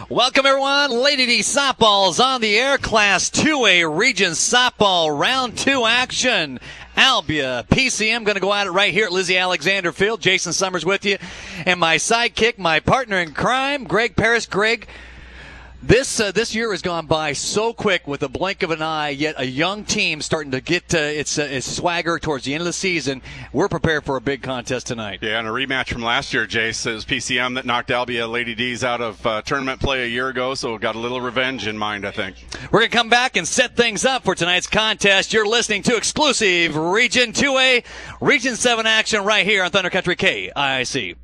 Welcome, everyone. Lady D softball is on the air. Class 2A Region Softball Round 2 action. Albia, PCM going to go at it right here at Lizzie Alexander Field. Jason Summers with you. And my sidekick, my partner in crime, Greg Paris. Greg, this year has gone by so quick with a blink of an eye, yet a young team starting to get its swagger towards the end of the season. We're prepared for a big contest tonight. Yeah, and a rematch from last year, Jace. It was PCM that knocked Albia Lady D's out of tournament play a year ago, so we've got a little revenge in mind, I think. We're going to come back and set things up for tonight's contest. You're listening to exclusive Region 2A, Region 7 action right here on Thunder Country KIC.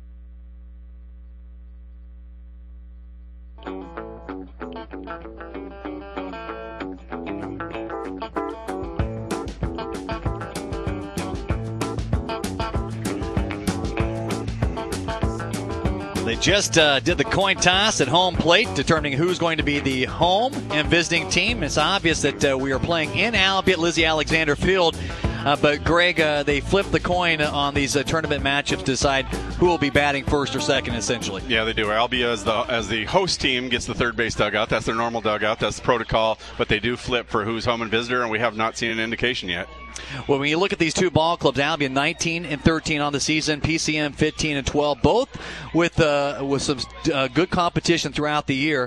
They just did the coin toss at home plate, determining who's going to be the home and visiting team. It's obvious that we are playing in Albia at Lizzie Alexander Field. But, Greg, they flip the coin on these tournament matchups to decide who will be batting first or second, essentially. Yeah, they do. Albia, as the host team, gets the third base dugout. That's their normal dugout. That's the protocol. But they do flip for who's home and visitor, and we have not seen an indication yet. Well, when you look at these two ball clubs, Albia 19-13 on the season, PCM 15-12, both with some good competition throughout the year.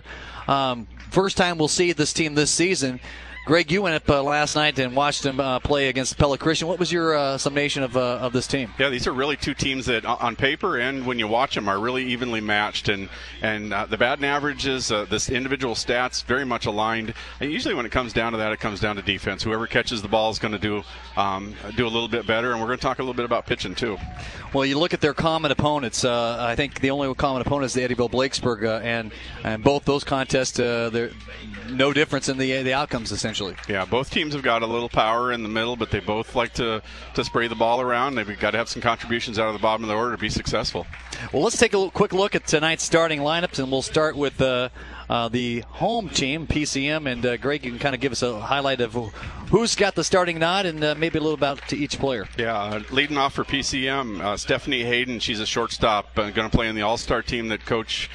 First time we'll see this team this season. Greg, you went up last night and watched them play against Pella Christian. What was your summation of this team? Yeah, these are really two teams that, on paper and when you watch them, are really evenly matched. And the batting averages, this individual stats, very much aligned. And usually when it comes down to that, it comes down to defense. Whoever catches the ball is going to do a little bit better. And we're going to talk a little bit about pitching, too. Well, you look at their common opponents. I think the only common opponent is the Eddyville Blakesburg. And both those contests, there's no difference in the outcomes, essentially. Yeah, both teams have got a little power in the middle, but they both like to spray the ball around. They've got to have some contributions out of the bottom of the order to be successful. Well, let's take a quick look at tonight's starting lineups, and we'll start with the home team, PCM. And, Greg, you can kind of give us a highlight of who's got the starting nod and maybe a little about to each player. Yeah, leading off for PCM, Stephanie Hayden. She's a shortstop, going to play in the all-star team that Coach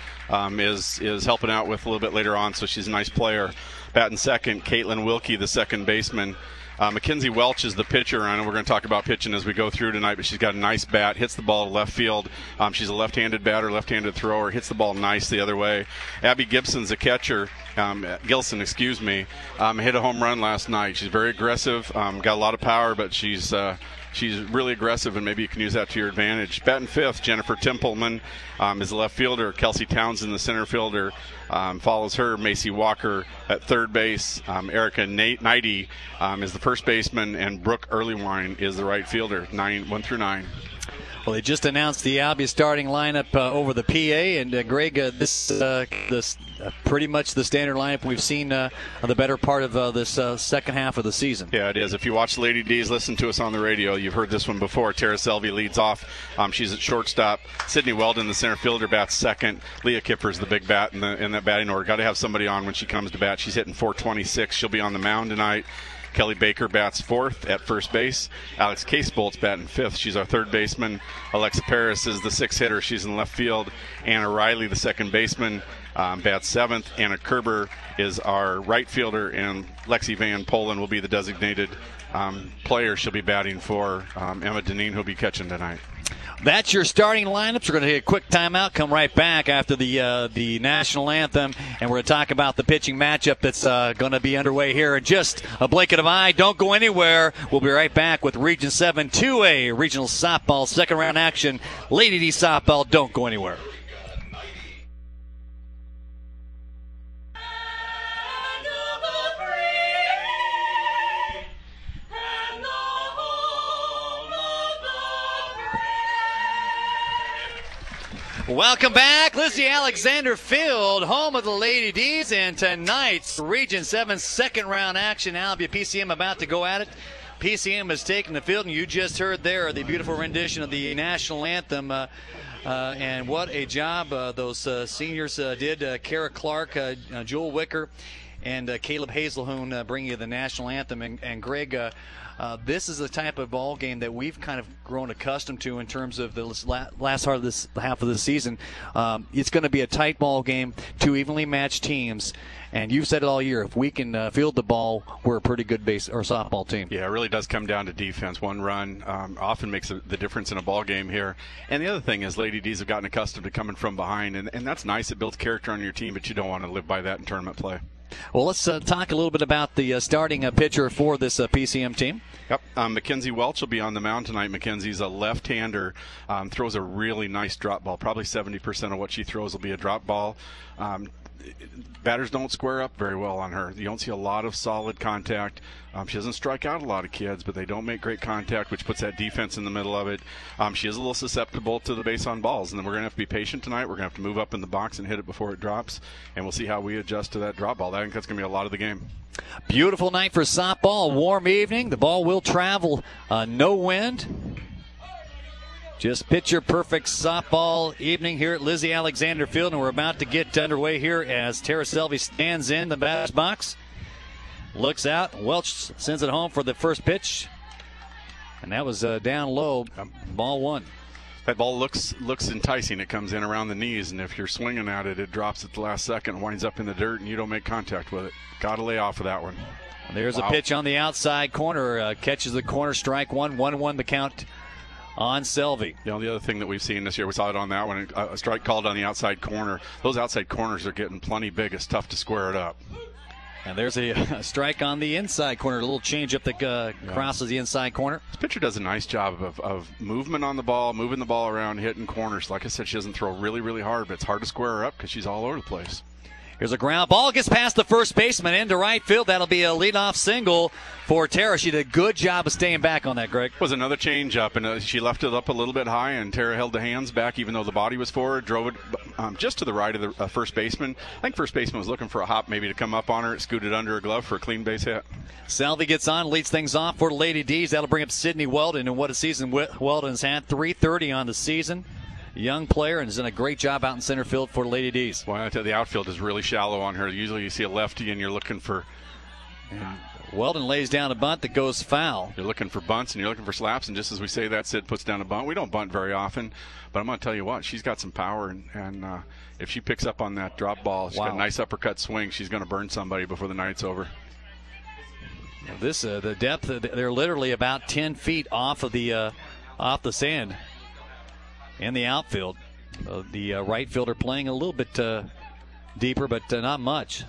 is helping out with a little bit later on, so she's a nice player. Batting second, Caitlin Wilkie, the second baseman. Mackenzie Welch is the pitcher. I know we're going to talk about pitching as we go through tonight, but she's got a nice bat, hits the ball to left field. She's a left-handed batter, left-handed thrower, hits the ball nice the other way. Abby Gibson's a catcher. Gilson, hit a home run last night. She's very aggressive, got a lot of power, but she's really aggressive, and maybe you can use that to your advantage. Batting fifth, Jennifer Templeman is the left fielder. Kelsey Townsend, the center fielder, follows her. Macy Walker at third base. Erica Knighty is the first baseman, and Brooke Earlywine is the right fielder, 1 through 9. Well, they just announced the Albia starting lineup over the PA, and Greg, this pretty much the standard lineup we've seen the better part of this second half of the season. Yeah, it is. If you watch Lady D's, listen to us on the radio, you've heard this one before. Tara Selvey leads off. She's at shortstop. Sydney Weldon, the center fielder, bats second. Leah Kipper's the big bat in that batting order. Got to have somebody on when she comes to bat. She's hitting .426. She'll be on the mound tonight. Kelly Baker bats fourth at first base. Alex Casebolt's batting fifth. She's our third baseman. Alexa Paris is the sixth hitter. She's in left field. Anna Riley, the second baseman, bats seventh. Anna Kerber is our right fielder, and Lexi Van Polen will be the designated player. She'll be batting for Emma Deneen, who'll be catching tonight. That's your starting lineups. We're going to take a quick timeout, come right back after the national anthem, and we're going to talk about the pitching matchup that's going to be underway here in just a blink of an eye. Don't go anywhere. We'll be right back with Region 7 2A Regional Softball second round action. Lady D Softball, don't go anywhere. Welcome back, Lizzie Alexander Field, home of the Lady D's, and tonight's Region 7 second round action. Albia PCM about to go at it. PCM has taken the field, and you just heard there the beautiful rendition of the national anthem. And what a job those seniors did. Kara Clark, Jewel Wicker, and Caleb Hazelhoon bringing you the national anthem. And Greg, this is the type of ball game that we've kind of grown accustomed to in terms of the last part of this half of the season. It's going to be a tight ball game, two evenly matched teams. And you've said it all year. If we can field the ball, we're a pretty good base or softball team. Yeah, it really does come down to defense. One run often makes the difference in a ball game here. And the other thing is Lady D's have gotten accustomed to coming from behind, and that's nice. It builds character on your team, but you don't want to live by that in tournament play. Well, let's talk a little bit about the starting pitcher for this PCM team. Yep, Mackenzie Welch will be on the mound tonight. Mackenzie's a left-hander, throws a really nice drop ball. Probably 70% of what she throws will be a drop ball. Batters don't square up very well on her. You don't see a lot of solid contact. She doesn't strike out a lot of kids, but they don't make great contact, which puts that defense in the middle of it. She is a little susceptible to the base on balls, and then we're going to have to be patient tonight. We're going to have to move up in the box and hit it before it drops, and we'll see how we adjust to that drop ball. I think that's going to be a lot of the game. Beautiful night for softball, warm evening. The ball will travel, no wind. Just picture perfect softball evening here at Lizzie Alexander Field, and we're about to get underway here as Tara Selvey stands in the batter's box. Looks out. Welch sends it home for the first pitch, and that was down low. Ball one. That ball looks enticing. It comes in around the knees, and if you're swinging at it, it drops at the last second, winds up in the dirt, and you don't make contact with it. Got to lay off of that one. There's a pitch on the outside corner. Catches the corner, strike one. 1-1 the count on Selvey. You know, the other thing that we've seen this year, we saw it on that one, a strike called on the outside corner. Those outside corners are getting plenty big. It's tough to square it up. And there's a strike on the inside corner, a little changeup that crosses the inside corner. This pitcher does a nice job of movement on the ball, moving the ball around, hitting corners. Like I said, she doesn't throw really, really hard, but it's hard to square her up because she's all over the place. Here's a ground ball, gets past the first baseman into right field. That'll be a leadoff single for Tara. She did a good job of staying back on that, Greg. Was another change up, and she left it up a little bit high, and Tara held the hands back even though the body was forward, drove it just to the right of the first baseman. I think first baseman was looking for a hop maybe to come up on her. It scooted under her glove for a clean base hit. Selvey gets on, leads things off for the Lady D's. That'll bring up Sydney Weldon, and what a season Weldon's had. 330 on the season. Young player and has done a great job out in center field for the Lady D's. Well, I tell you, the outfield is really shallow on her. Usually you see a lefty and you're looking for... Weldon lays down a bunt that goes foul. You're looking for bunts and you're looking for slaps, and just as we say that, Sid puts down a bunt. We don't bunt very often, but I'm going to tell you what, she's got some power, and if she picks up on that drop ball, she's got a nice uppercut swing, she's going to burn somebody before the night's over. This the depth, they're literally about 10 feet off the sand in the outfield. The right fielder playing a little bit deeper, but not much.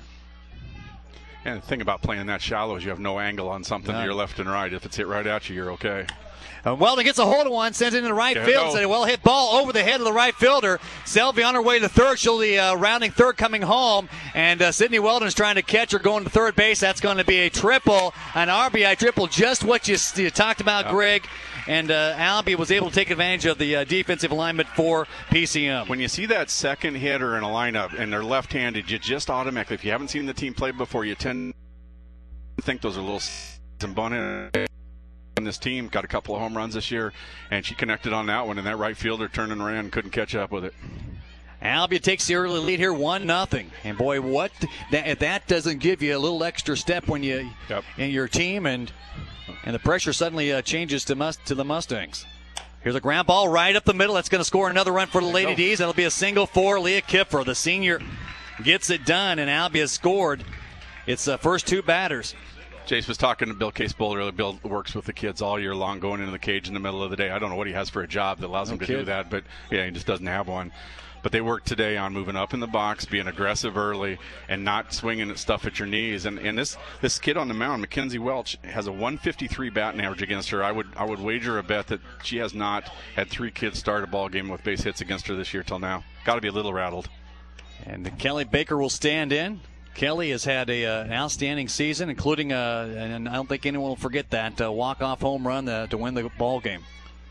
And the thing about playing that shallow is you have no angle on something to your left and right. If it's hit right at you, you're okay. Weldon gets a hold of one, sends it into the right field. It's a well-hit ball over the head of the right fielder. Selvey on her way to third. She'll be rounding third coming home. And Sydney Weldon is trying to catch her going to third base. That's going to be a triple, an RBI triple, just what you talked about, Greg. And Albie was able to take advantage of the defensive alignment for PCM. When you see that second hitter in a lineup and they're left-handed, you just automatically, if you haven't seen the team play before, you tend to think those are little bone in this team. Got a couple of home runs this year, and she connected on that one, and that right fielder turned and ran, couldn't catch up with it. Albia takes the early lead here, 1-0. And boy, what that doesn't give you a little extra step when you in your team, and the pressure suddenly changes to the Mustangs. Here's a ground ball right up the middle. That's going to score another run for the Lady D's. That'll be a single for Leah Kipfer. The senior gets it done, and Albia scored. It's the first two batters. Jace was talking to Bill Case-Bowl earlier. Bill works with the kids all year long, going into the cage in the middle of the day. I don't know what he has for a job that allows him to do that, but yeah, he just doesn't have one. But they worked today on moving up in the box, being aggressive early, and not swinging at stuff at your knees. And this kid on the mound, Mackenzie Welch, has a 153 batting average against her. I would wager a bet that she has not had 3 kids start a ball game with base hits against her this year till now. Got to be a little rattled. And Kelly Baker will stand in. Kelly has had an outstanding season, including and I don't think anyone will forget that walk-off home run to win the ball game.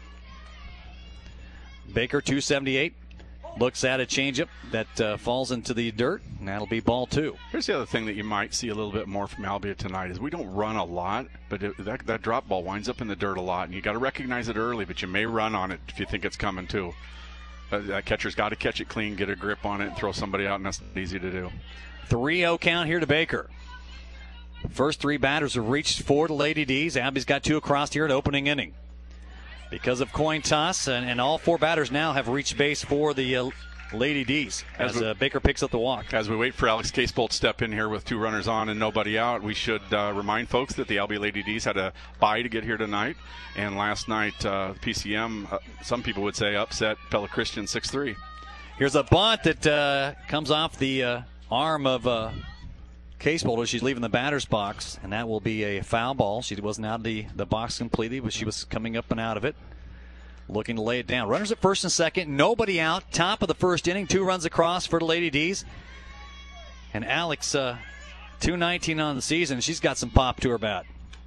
Baker, 278. Looks at a changeup that falls into the dirt, and that'll be ball 2. Here's the other thing that you might see a little bit more from Albia tonight is we don't run a lot, but that drop ball winds up in the dirt a lot, and you got to recognize it early, but you may run on it if you think it's coming too. That catcher's got to catch it clean, get a grip on it, and throw somebody out, and that's not easy to do. 3-0 count here to Baker. First 3 batters have reached for the Lady D's. Abby's got 2 across here in opening inning. Because of coin toss, and all 4 batters now have reached base for the Lady D's as Baker picks up the walk. As we wait for Alex Casebolt to step in here with 2 runners on and nobody out, we should remind folks that the Albia Lady D's had a bye to get here tonight. And last night, PCM, some people would say, upset Pella Christian 6-3. Here's a bunt that comes off the arm of Casebolt as she's leaving the batter's box, and that will be a foul ball. She wasn't out of the box completely, but she was coming up and out of it, looking to lay it down. Runners at first and second, nobody out. Top of the first inning, 2 runs across for the Lady D's. And Alex, 219 on the season. She's got some pop to her bat.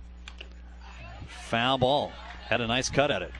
Foul ball. Had a nice cut at it.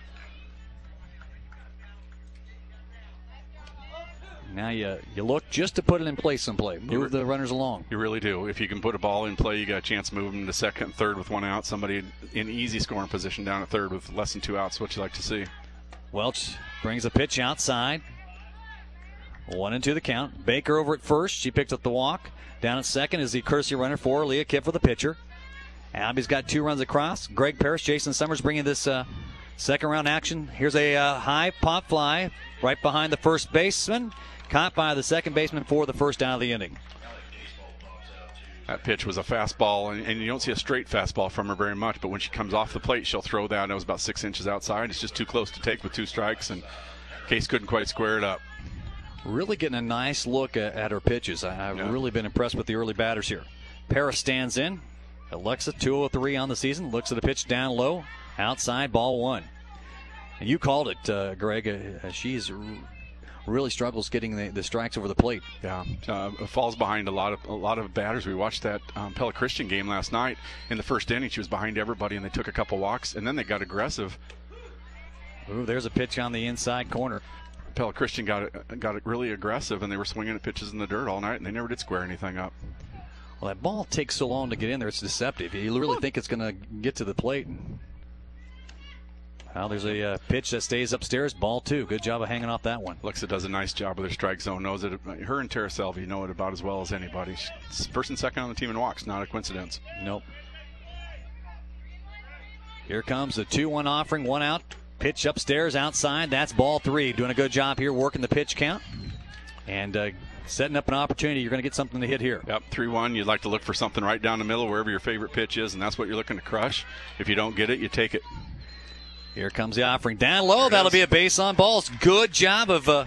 Now you look just to put it in place someplace. Move the runners along. You really do. If you can put a ball in play, you got a chance to move them to second and third with 1 out. Somebody in easy scoring position down at third with less than 2 outs. What you like to see. Welch brings a pitch outside. 1-2 the count. Baker over at first. She picked up the walk. Down at second is the courtesy runner for Leah Kipfer, the pitcher. Abby's got 2 runs across. Greg Parrish, Jason Summers bringing this second round action. Here's a high pop fly right behind the first baseman. Caught by the second baseman for the first out of the inning. That pitch was a fastball, and you don't see a straight fastball from her very much, but when she comes off the plate, she'll throw that. It was about 6 inches outside. It's just too close to take with 2 strikes, and Case couldn't quite square it up. Really getting a nice look at her pitches. I've really been impressed with the early batters here. Paris stands in. Alexa, 203 on the season. Looks at the pitch down low. Outside, ball 1. And you called it, Greg. She's really struggles getting the strikes over the plate. Yeah, falls behind a lot of batters. We watched that Pella Christian game last night. In the first inning, she was behind everybody, and they took a couple walks, and then they got aggressive. Ooh, there's a pitch on the inside corner. Pella Christian got it really aggressive, and they were swinging at pitches in the dirt all night, and they never did square anything up. Well, that ball takes so long to get in there; it's deceptive. You really think it's going to get to the plate. Well, there's a pitch that stays upstairs. Ball 2. Good job of hanging off that one. Alexa does a nice job with her strike zone. Knows it. Her and Tara Selvey know it about as well as anybody. She's first and second on the team in walks. Not a coincidence. Nope. Here comes the 2-1 offering. 1 out. Pitch upstairs outside. That's ball 3. Doing a good job here working the pitch count. And setting up an opportunity. You're going to get something to hit here. Yep, 3-1. You'd like to look for something right down the middle wherever your favorite pitch is, and that's what you're looking to crush. If you don't get it, you take it. Here comes the offering. Down low. That'll be a base on balls. Good job of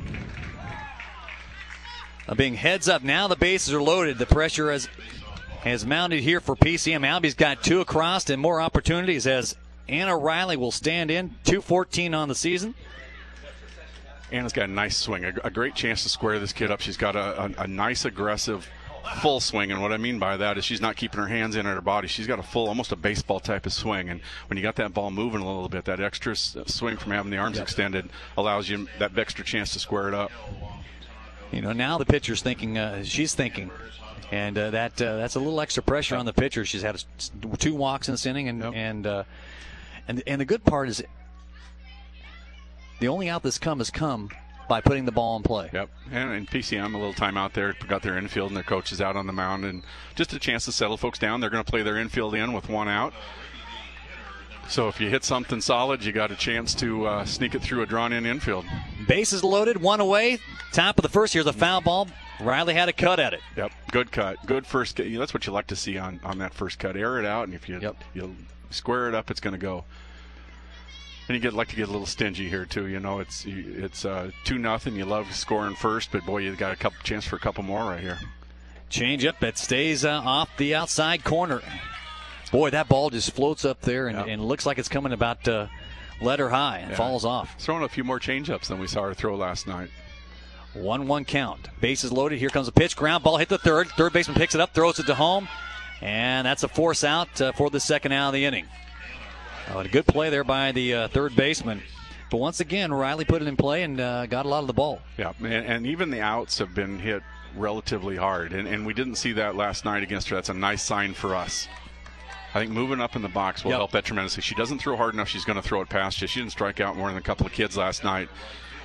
being heads up. Now the bases are loaded. The pressure has mounted here for PCM. Albie's got 2 across and more opportunities as Anna Riley will stand in. 2:14 on the season. Anna's got a nice swing. A great chance to square this kid up. She's got a nice aggressive full swing, and what I mean by that is she's not keeping her hands in at her body. She's got a full, almost a baseball type of swing, and when you got that ball moving a little bit, that extra swing from having the arms extended allows you that extra chance to square it up. You know, now the pitcher's thinking, she's thinking, and that's a little extra pressure on the pitcher. She's had 2 walks in this inning, and the good part is the only out that's come has come by putting the ball in play. Yep, and PCM, a little time out there, got their infield and their coaches out on the mound, and just a chance to settle folks down. They're going to play their infield in with 1 out. So if you hit something solid, you got a chance to sneak it through a drawn-in infield. Bases loaded, 1 away. Top of the first, here's a foul ball. Riley had a cut at it. Yep, good cut. Good first cut. That's what you like to see on that first cut. Air it out, and if you square it up, it's going to go. And you like to get a little stingy here too. You know, it's 2-0. You love scoring first, but boy, you got a chance for a couple more right here. Change up that stays off the outside corner. Boy, that ball just floats up there and looks like it's coming about letter high and falls off. Throwing a few more change-ups than we saw her throw last night. 1-1 count. Bases loaded. Here comes a pitch. Ground ball hit the third. Third baseman picks it up, throws it to home, and that's a force out for the second out of the inning. A good play there by the third baseman. But once again, Riley put it in play and got a lot of the ball. Yeah, and even the outs have been hit relatively hard. And we didn't see that last night against her. That's a nice sign for us. I think moving up in the box will help that tremendously. She doesn't throw hard enough. She's going to throw it past you. She didn't strike out more than a couple of kids last night.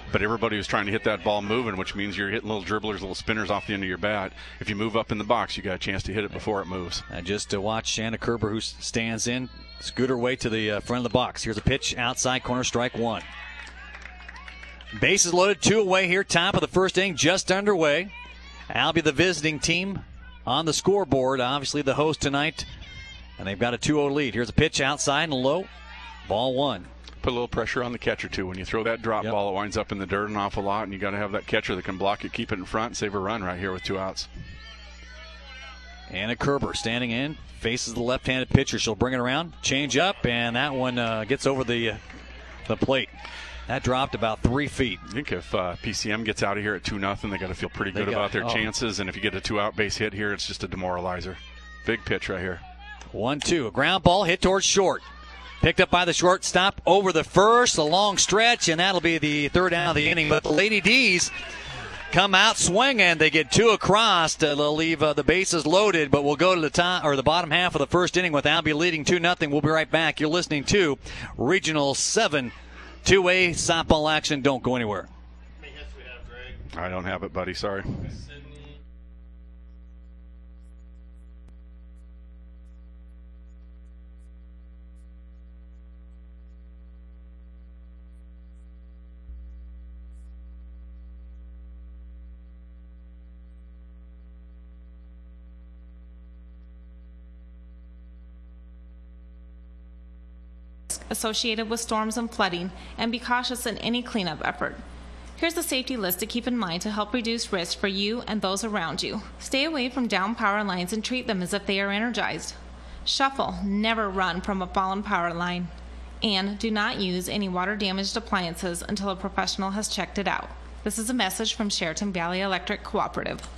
but everybody was trying to hit that ball moving, which means you're hitting little dribblers, little spinners off the end of your bat. If you move up in the box, you got a chance to hit it before it moves. And just to watch Anna Kerber, who stands in, scoot her way to the front of the box. Here's a pitch outside corner, strike one. Bases loaded, 2 away here, top of the first inning, just underway. Albia, the visiting team, on the scoreboard, obviously the host tonight, and they've got a 2-0 lead. Here's a pitch outside and low, ball one. Put a little pressure on the catcher, too. When you throw that drop ball, it winds up in the dirt an awful lot, and you got to have that catcher that can block it, keep it in front, and save a run right here with 2 outs. Anna Kerber standing in, faces the left-handed pitcher. She'll bring it around, change up, and that one gets over the plate. That dropped about 3 feet. I think if PCM gets out of here at 2-0, they got to feel pretty good about their chances. And if you get a 2-out base hit here, it's just a demoralizer. Big pitch right here. 1-2. A ground ball hit towards short. Picked up by the shortstop over the first, a long stretch, and that'll be the 3rd out of the inning. But the Lady D's come out swinging. They get 2 across. They'll leave the bases loaded, but we'll go to the top or the bottom half of the first inning with Albia leading 2-0. We'll be right back. You're listening to Regional 7 2A softball action. Don't go anywhere. I don't have it, buddy. Sorry. Associated with storms and flooding, and be cautious in any cleanup effort. Here's a safety list to keep in mind to help reduce risk for you and those around you. Stay away from down power lines and treat them as if they are energized. Shuffle, never run from a fallen power line. And do not use any water-damaged appliances until a professional has checked it out. This is a message from Sheraton Valley Electric Cooperative.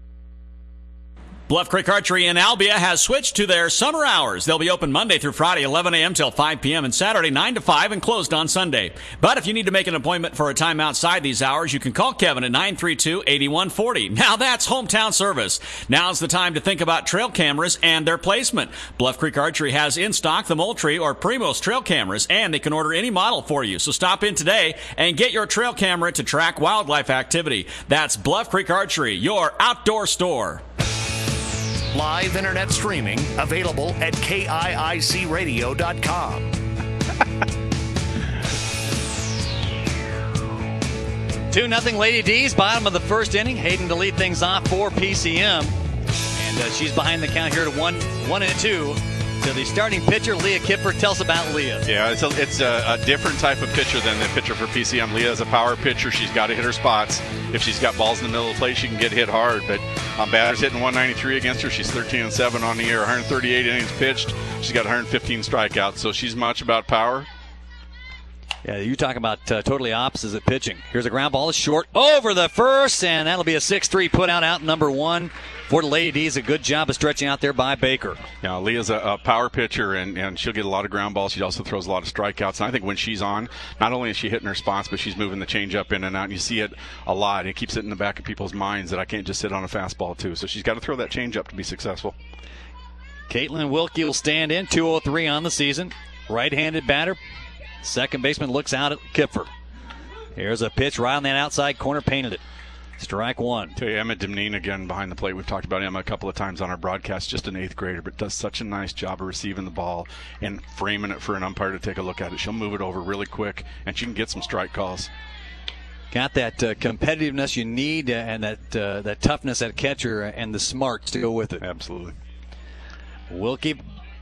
Bluff Creek Archery in Albia has switched to their summer hours. They'll be open Monday through Friday, 11 a.m. till 5 p.m. and Saturday, 9 to 5 and closed on Sunday. But if you need to make an appointment for a time outside these hours, you can call Kevin at 932-8140. Now that's hometown service. Now's the time to think about trail cameras and their placement. Bluff Creek Archery has in stock the Moultrie or Primos trail cameras, and they can order any model for you. So stop in today and get your trail camera to track wildlife activity. That's Bluff Creek Archery, your outdoor store. Live internet streaming available at KIICradio.com. 2-0 Lady D's, bottom of the first inning. Hayden to lead things off for PCM. And she's behind the count here to 1-2. To the starting pitcher, Leah Kipper. Tell us about Leah. Yeah, it's a different type of pitcher than the pitcher for PCM. Leah is a power pitcher. She's got to hit her spots. If she's got balls in the middle of the plate, she can get hit hard. But batters hitting 193 against her. She's 13-7 on the year, 138 innings pitched. She's got 115 strikeouts, so she's much about power. Yeah, you talk about totally opposites at pitching. Here's a ground ball, short over the first, and that'll be a 6-3 put out number 1 for the Lady D's. A good job of stretching out there by Baker. Yeah, Leah's a power pitcher, and she'll get a lot of ground balls. She also throws a lot of strikeouts. And I think when she's on, not only is she hitting her spots, but she's moving the changeup in and out. And you see it a lot. It keeps it in the back of people's minds that I can't just sit on a fastball, too. So she's got to throw that changeup to be successful. Caitlin Wilkie will stand in, 203 on the season. Right-handed batter. Second baseman looks out at Kipfer. Here's a pitch right on that outside corner, painted it. Strike one. Tell you, Emma Demneen again behind the plate. We've talked about Emma a couple of times on our broadcast, just an 8th grader, but does such a nice job of receiving the ball and framing it for an umpire to take a look at it. She'll move it over really quick, and she can get some strike calls. Got that competitiveness you need and that toughness at catcher and the smarts to go with it. Absolutely. Wilkie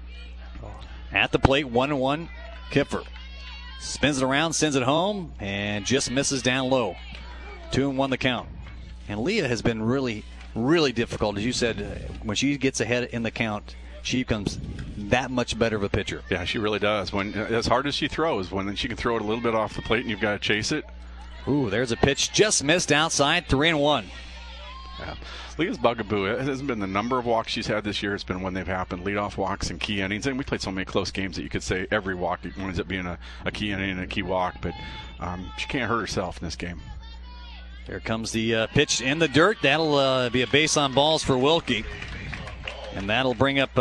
at the plate, 1-1. Kipfer spins it around, sends it home, and just misses down low. 2-1 the count. And Leah has been really, really difficult. As you said, when she gets ahead in the count, she becomes that much better of a pitcher. Yeah, she really does. When as hard as she throws, when she can throw it a little bit off the plate and you've got to chase it. Ooh, there's a pitch just missed outside, 3-1. Yeah. Leah's bugaboo, it hasn't been the number of walks she's had this year. It's been when they've happened, leadoff walks and key innings. And we played so many close games that you could say every walk winds up being a key inning and a key walk. But she can't hurt herself in this game. Here comes the pitch in the dirt. That'll be a base on balls for Wilkie. And that'll bring up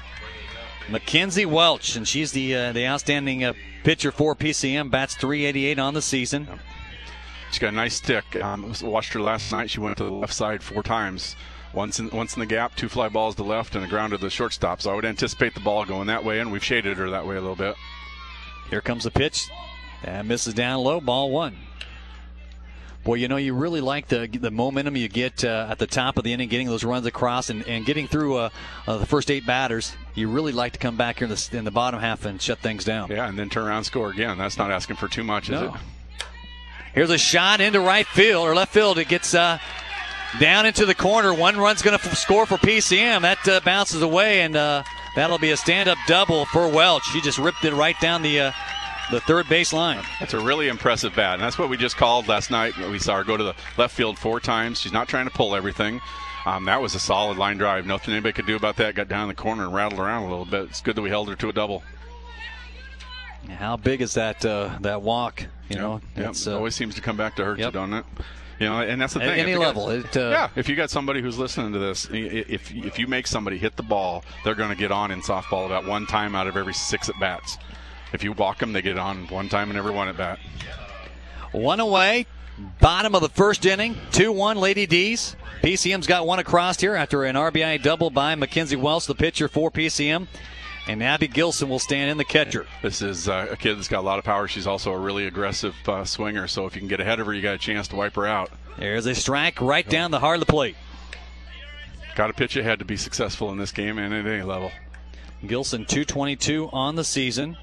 Mackenzie Welch. And she's the outstanding pitcher for PCM. Bats .388 on the season. She's got a nice stick. Watched her last night. She went to the left side 4 times. Once in the gap, 2 fly balls to the left, and the ground to the shortstop. So I would anticipate the ball going that way, and we've shaded her that way a little bit. Here comes the pitch. And misses down low, ball 1. Boy, you really like the momentum you get at the top of the inning, getting those runs across and getting through the first 8 batters. You really like to come back here in the bottom half and shut things down. Yeah, and then turn around and score again. That's not asking for too much, is it? Here's a shot into right field, or left field. It gets down into the corner. 1 run's going to score for PCM. That bounces away, and that'll be a stand-up double for Welch. She just ripped it right down the third base line. That's a really impressive bat, and that's what we just called last night. We saw her go to the left field 4 times. She's not trying to pull everything. That was a solid line drive. Nothing anybody could do about that. Got down in the corner and rattled around a little bit. It's good that we held her to a double. How big is that walk? It always seems to come back to her, too, doesn't it? And that's the thing. At any level. If you got somebody who's listening to this, if you make somebody hit the ball, they're going to get on in softball about 1 time out of every 6 at bats. If you walk them, they get on 1 time in every 1 at bat. 1 away, bottom of the first inning, 2-1 Lady D's. PCM's got 1 across here after an RBI double by Mackenzie Welch, the pitcher for PCM. And Abby Gilson will stand in, the catcher. This is a kid that's got a lot of power. She's also a really aggressive swinger, so if you can get ahead of her, you got a chance to wipe her out. There's a strike right down the heart of the plate. Got to pitch ahead to be successful in this game and at any level. Gilson, .222 on the season.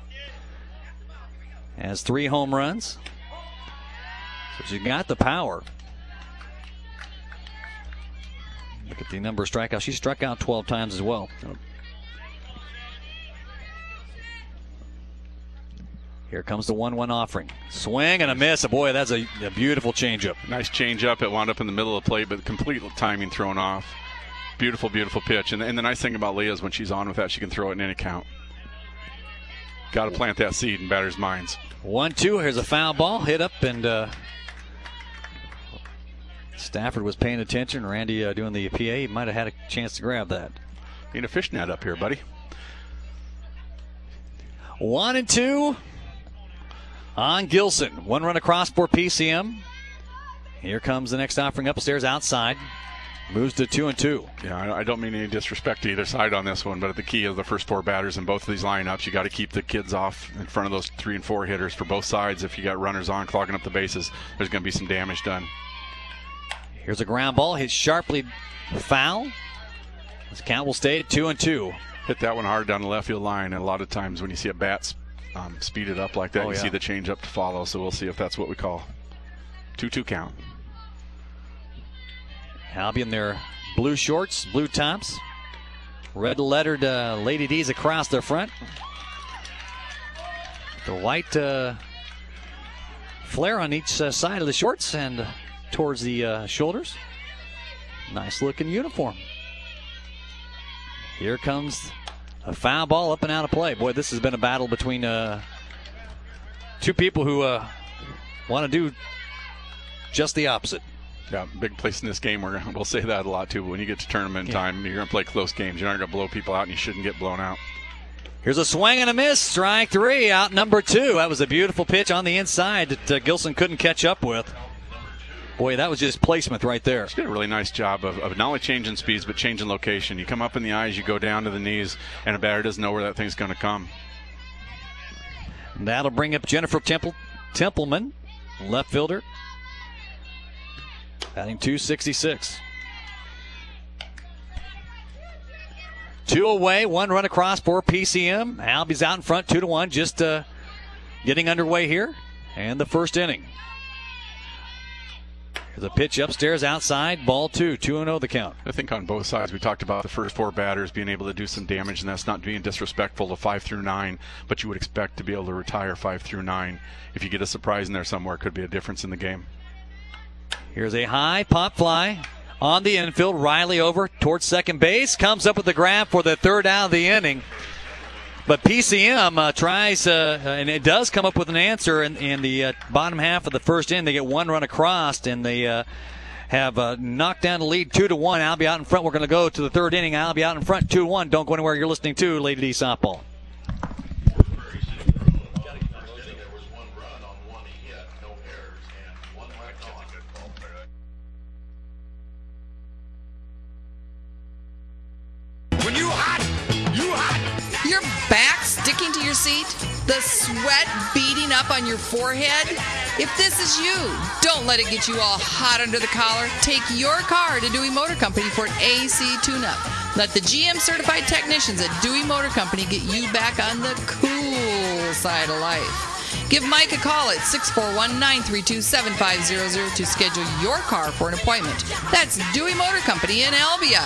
Has 3 home runs. So she got the power. Look at the number of strikeouts. She struck out 12 times as well. Here comes the 1-1 offering. Swing and a miss. Boy, that's a beautiful changeup. Nice changeup. It wound up in the middle of the plate, but complete timing thrown off. Beautiful, beautiful pitch. And the nice thing about Leah is when she's on with that, she can throw it in any count. Got to plant that seed in batters' minds. 1-2. Here's a foul ball hit up, and Stafford was paying attention. Randy doing the PA. He might have had a chance to grab that. Need a fishnet up here, buddy. 1-2 on Gilson. 1 run across for PCM. Here comes the next offering upstairs outside. Moves to 2-2. Yeah, I don't mean any disrespect to either side on this one, but the key is the first 4 batters in both of these lineups. You got to keep the kids off in front of those 3 and 4 hitters for both sides. If you got runners on clogging up the bases, there's going to be some damage done. Here's a ground ball hit sharply foul. This count will stay at 2-2. Hit that one hard down the left field line, and a lot of times when you see a bat speed it up like that, you see the changeup to follow. So we'll see if that's what we call 2-2 count. Albie in their blue shorts, blue tops, red lettered Lady D's across their front. The white flare on each side of the shorts and towards the shoulders. Nice looking uniform. Here comes a foul ball up and out of play. Boy, this has been a battle between 2 people who want to do just the opposite. Yeah, big place in this game. We'll say that a lot, too. But when you get to tournament time, you're going to play close games. You're not going to blow people out, and you shouldn't get blown out. Here's a swing and a miss. Strike 3, out number 2. That was a beautiful pitch on the inside that Gilson couldn't catch up with. Boy, that was just placement right there. She did a really nice job of not only changing speeds, but changing location. You come up in the eyes, you go down to the knees, and a batter doesn't know where that thing's going to come. And that'll bring up Jennifer Templeman, left fielder. Batting .266. 2 away, 1 run across for PCM. Albie's out in front, 2-1, just getting underway here. And the first inning. Here's a pitch upstairs outside, ball 2, 2-0 the count. I think on both sides we talked about the first 4 batters being able to do some damage, and that's not being disrespectful to 5 through 9, but you would expect to be able to retire 5 through 9. If you get a surprise in there somewhere, it could be a difference in the game. Here's a high pop fly on the infield. Riley over towards second base. Comes up with the grab for the 3rd out of the inning. But PCM tries, and it does come up with an answer in the bottom half of the first inning. They get 1 run across, and they have knocked down the lead 2-1. Albie out in front. We're going to go to the 3rd inning. Albie out in front 2-1. Don't go anywhere. You're listening to Lady D Softball. back sticking to your seat? The sweat beading up on your forehead? If this is you, don't let it get you all hot under the collar. Take your car to Dewey Motor Company for an AC tune-up. Let the GM certified technicians at Dewey Motor Company get you back on the cool side of life. Give Mike a call at 641-932-7500 to schedule your car for an appointment. That's Dewey Motor Company in Albia.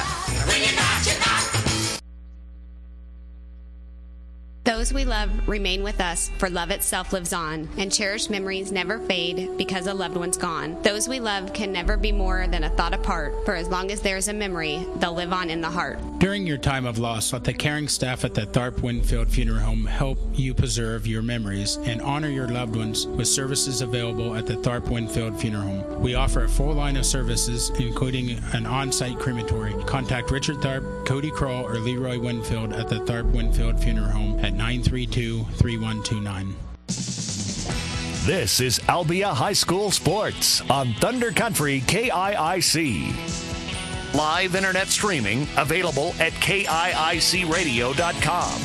Those we love remain with us, for love itself lives on, and cherished memories never fade because a loved one's gone. Those we love can never be more than a thought apart, for as long as there's a memory, they'll live on in the heart. During your time of loss, let the caring staff at the Tharp Winfield Funeral Home help you preserve your memories and honor your loved ones with services available at the Tharp Winfield Funeral Home. We offer a full line of services, including an on-site crematory. Contact Richard Tharp, Cody Kroll, or Leroy Winfield at the Tharp Winfield Funeral Home at 932-3129. This is Albia High School Sports on Thunder Country KIIC. Live internet streaming available at KIICradio.com.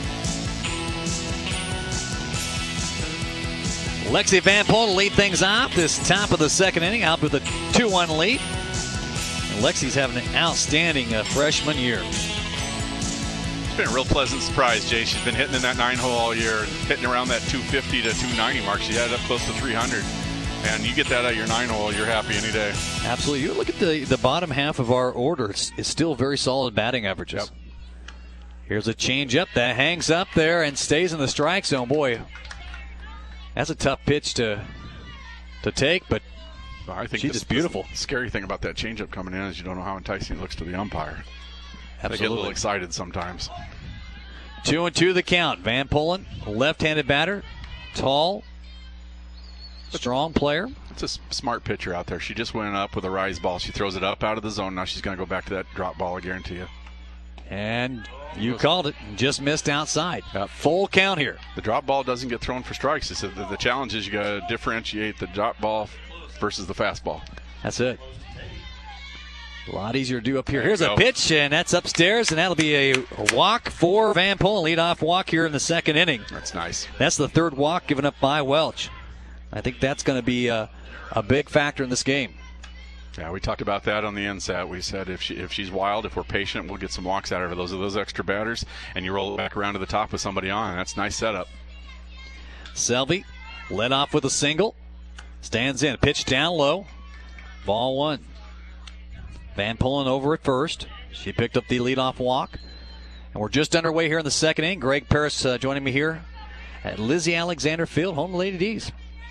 Lexi Van Polen to lead things off this top of the second inning, out with a 2-1 lead. And Lexi's having an outstanding freshman year. It's been a real pleasant surprise, Jay. She's been hitting in that 9-hole all year and hitting around that 250 to 290 mark. She had it up close to 300. And you get that at your 9-hole, you're happy any day. Absolutely. You look at the bottom half of our order. It's still very solid batting averages. Yep. Here's a changeup that hangs up there and stays in the strike zone. Boy, that's a tough pitch to take, but I think she's just beautiful. The scary thing about that changeup coming in is you don't know how enticing it looks to the umpire. Absolutely. They get a little excited sometimes. 2-2 the count. Van Polen, left-handed batter, tall, strong player. It's a smart pitcher out there. She just went up with a rise ball. She throws it up out of the zone. Now she's going to go back to that drop ball, I guarantee you. And you called it. Just missed outside. Full count here. The drop ball doesn't get thrown for strikes. It's the challenge is you got to differentiate the drop ball versus the fastball. That's it. A lot easier to do up here. Here's a pitch, and that's upstairs, and that'll be a walk for Van Polen. Leadoff walk here in the second inning. That's nice. That's the third walk given up by Welch. I think that's going to be a big factor in this game. Yeah, we talked about that on the NSAT. We said if she's wild, if we're patient, we'll get some walks out of her. Those are those extra batters, and you roll it back around to the top with somebody on. That's a nice setup. Selby led off with a single. Stands in. Pitch down low. Ball one. Van Polen over at first. She picked up the leadoff walk. And we're just underway here in the second inning. Greg Paris joining me here at Lizzie Alexander Field, home to Lady D's.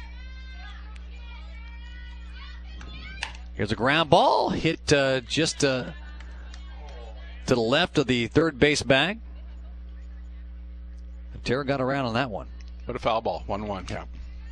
Here's a ground ball. Hit just to the left of the third base bag. Tara got around on that one. But a foul ball. 1-1. Yeah.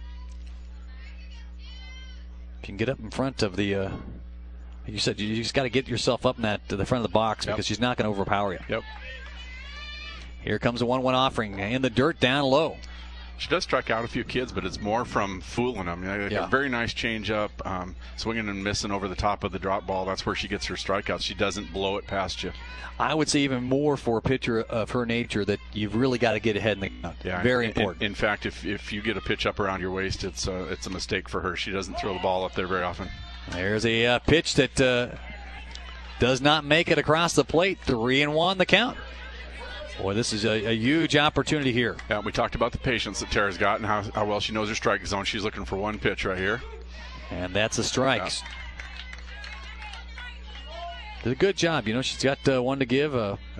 If you can get up in front of the... you said you just got to get yourself up in to the front of the box because she's not going to overpower you. Yep. Here comes a 1-1 offering in the dirt down low. She does strike out a few kids, but it's more from fooling them. A very nice changeup, swinging and missing over the top of the drop ball. That's where she gets her strikeouts. She doesn't blow it past you. I would say even more for a pitcher of her nature that you've really got to get ahead in the count. Yeah, very important. In fact, if you get a pitch up around your waist, it's a mistake for her. She doesn't throw the ball up there very often. There's a pitch that does not make it across the plate. 3-1 the count. Boy, this is a huge opportunity here. Yeah, we talked about the patience that Tara's got and how well she knows her strike zone. She's looking for one pitch right here. And that's a strike. Yeah. Did a good job. She's got one to give.